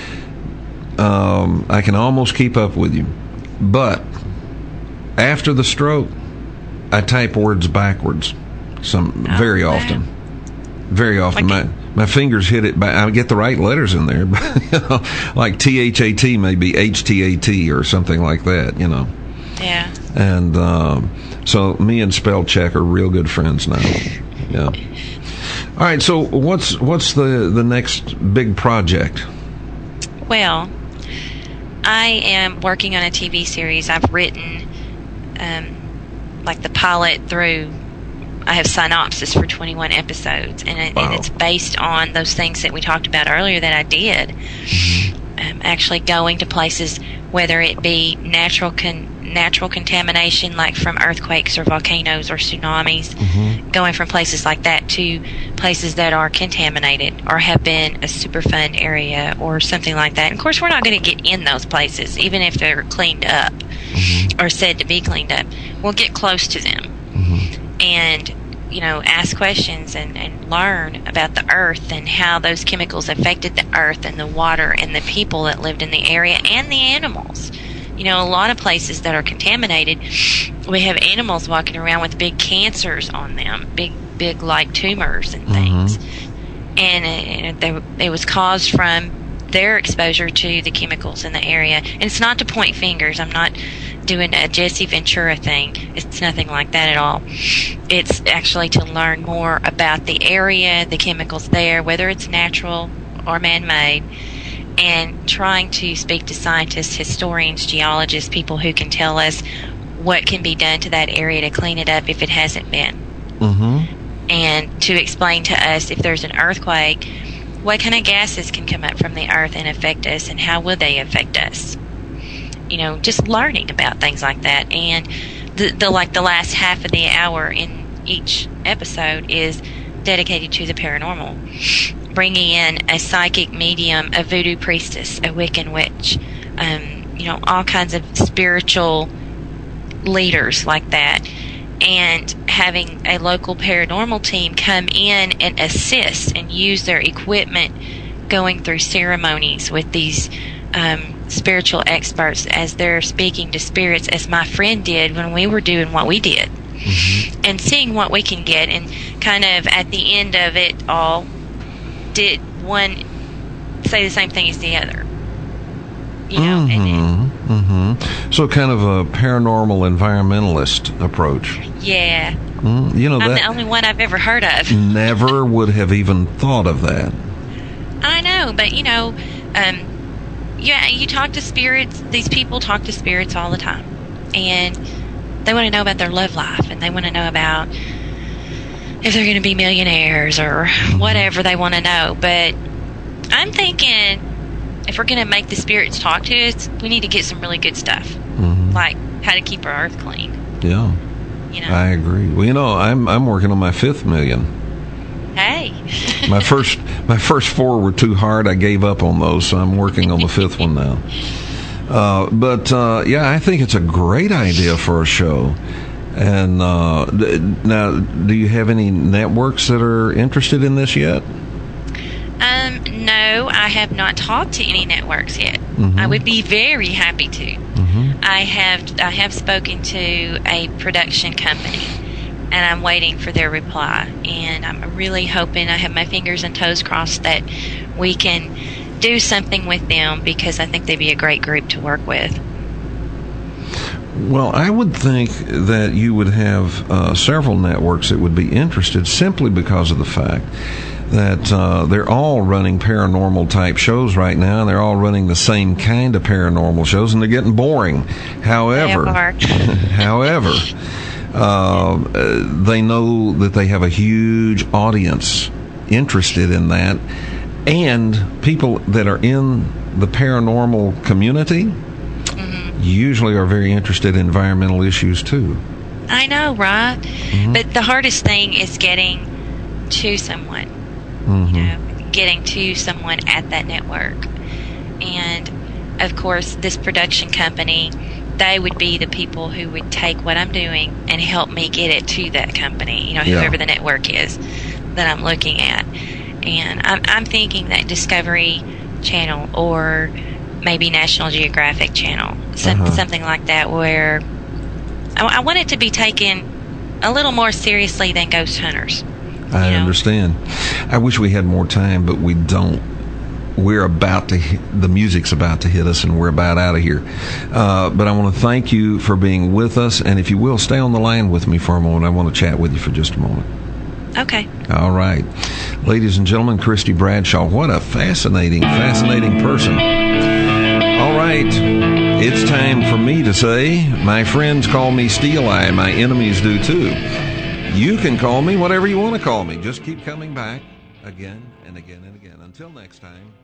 Um, I can almost keep up with you, but after the stroke, I type words backwards. Some oh, very wow. often, very often. Like, my my fingers hit it. By, I get the right letters in there, but, you know, like T H A T may be H T A T or something like that. You know. Yeah. And um, so me and spell check are real good friends now. Yeah. All right. So what's what's the the next big project? Well, I am working on a T V series. I've written um, like the pilot through. I have synopsis for twenty-one episodes, and, it, Wow. and it's based on those things that we talked about earlier that I did. Mm-hmm. Um, actually going to places, whether it be natural con- natural contamination like from earthquakes or volcanoes or tsunamis, Mm-hmm. going from places like that to places that are contaminated or have been a Superfund area or something like that. And of course, we're not going to get in those places, even if they're cleaned up Mm-hmm. or said to be cleaned up. We'll get close to them Mm-hmm. and, you know, ask questions and, and learn about the earth and how those chemicals affected the earth and the water and the people that lived in the area and the animals. You know, a lot of places that are contaminated, we have animals walking around with big cancers on them, big, big like tumors and things. Mm-hmm. And it, it was caused from their exposure to the chemicals in the area. And it's not to point fingers. I'm not doing a Jesse Ventura thing. It's nothing like that at all. It's actually to learn more about the area, the chemicals there, whether it's natural or man-made, and trying to speak to scientists, historians, geologists, people who can tell us what can be done to that area to clean it up if it hasn't been. Mm-hmm. And to explain to us if there's an earthquake, what kind of gases can come up from the earth and affect us, and how will they affect us? You know, just learning about things like that. And the, the like the last half of the hour in each episode is dedicated to the paranormal, bringing in a psychic medium, a voodoo priestess, a Wiccan witch, um, you know, all kinds of spiritual leaders like that, and having a local paranormal team come in and assist and use their equipment going through ceremonies with these um, spiritual experts as they're speaking to spirits, as my friend did when we were doing what we did. Mm-hmm. And seeing what we can get, and kind of at the end of it all, did one say the same thing as the other? You know, mm-hmm. and, mm-hmm. So kind of a paranormal environmentalist approach. Yeah. Mm, you know, I'm that the only one I've ever heard of. Never would have even thought of that. I know, but you know, um, yeah, you talk to spirits. These people talk to spirits all the time, and they want to know about their love life, and they want to know about if they're going to be millionaires or whatever they want to know. But I'm thinking, if we're going to make the spirits talk to us, we need to get some really good stuff, Mm-hmm. like how to keep our earth clean. Yeah, You know, I agree. Well, you know, I'm I'm working on my fifth million. hey, My first my first four were too hard. I gave up on those, so I'm working on the fifth one now. Uh, but uh, yeah, I think it's a great idea for a show. And uh, d- now, do you have any networks that are interested in this yet? Um, no, I have not talked to any networks yet. Mm-hmm. I would be very happy to. Mm-hmm. I have I have spoken to a production company, and I'm waiting for their reply. And I'm really hoping, I have my fingers and toes crossed, that we can do something with them, because I think they'd be a great group to work with. Well, I would think that you would have uh, several networks that would be interested, simply because of the fact that uh, they're all running paranormal type shows right now, and they're all running the same kind of paranormal shows, and they're getting boring. However, however, uh, they know that they have a huge audience interested in that, and people that are in the paranormal community mm-hmm. usually are very interested in environmental issues too. I know, right? Mm-hmm. But the hardest thing is getting to someone. Mm-hmm. You know, getting to someone at that network. And of course, this production company, they would be the people who would take what I'm doing and help me get it to that company, you know, Yeah. whoever the network is that I'm looking at. And I'm, I'm thinking that Discovery Channel or maybe National Geographic Channel, some, Uh-huh. something like that, where I, I want it to be taken a little more seriously than Ghost Hunters. I you know? understand. I wish we had more time, but we don't. We're about to hit, the music's about to hit us, and we're about out of here. Uh, but I want to thank you for being with us, and if you will, stay on the line with me for a moment. I want to chat with you for just a moment. Okay. All right. Ladies and gentlemen, Christy Bradshaw, what a fascinating, fascinating person. All right. It's time for me to say, my friends call me Steel Eye, my enemies do too. You can call me whatever you want to call me. Just keep coming back again and again and again. Until next time.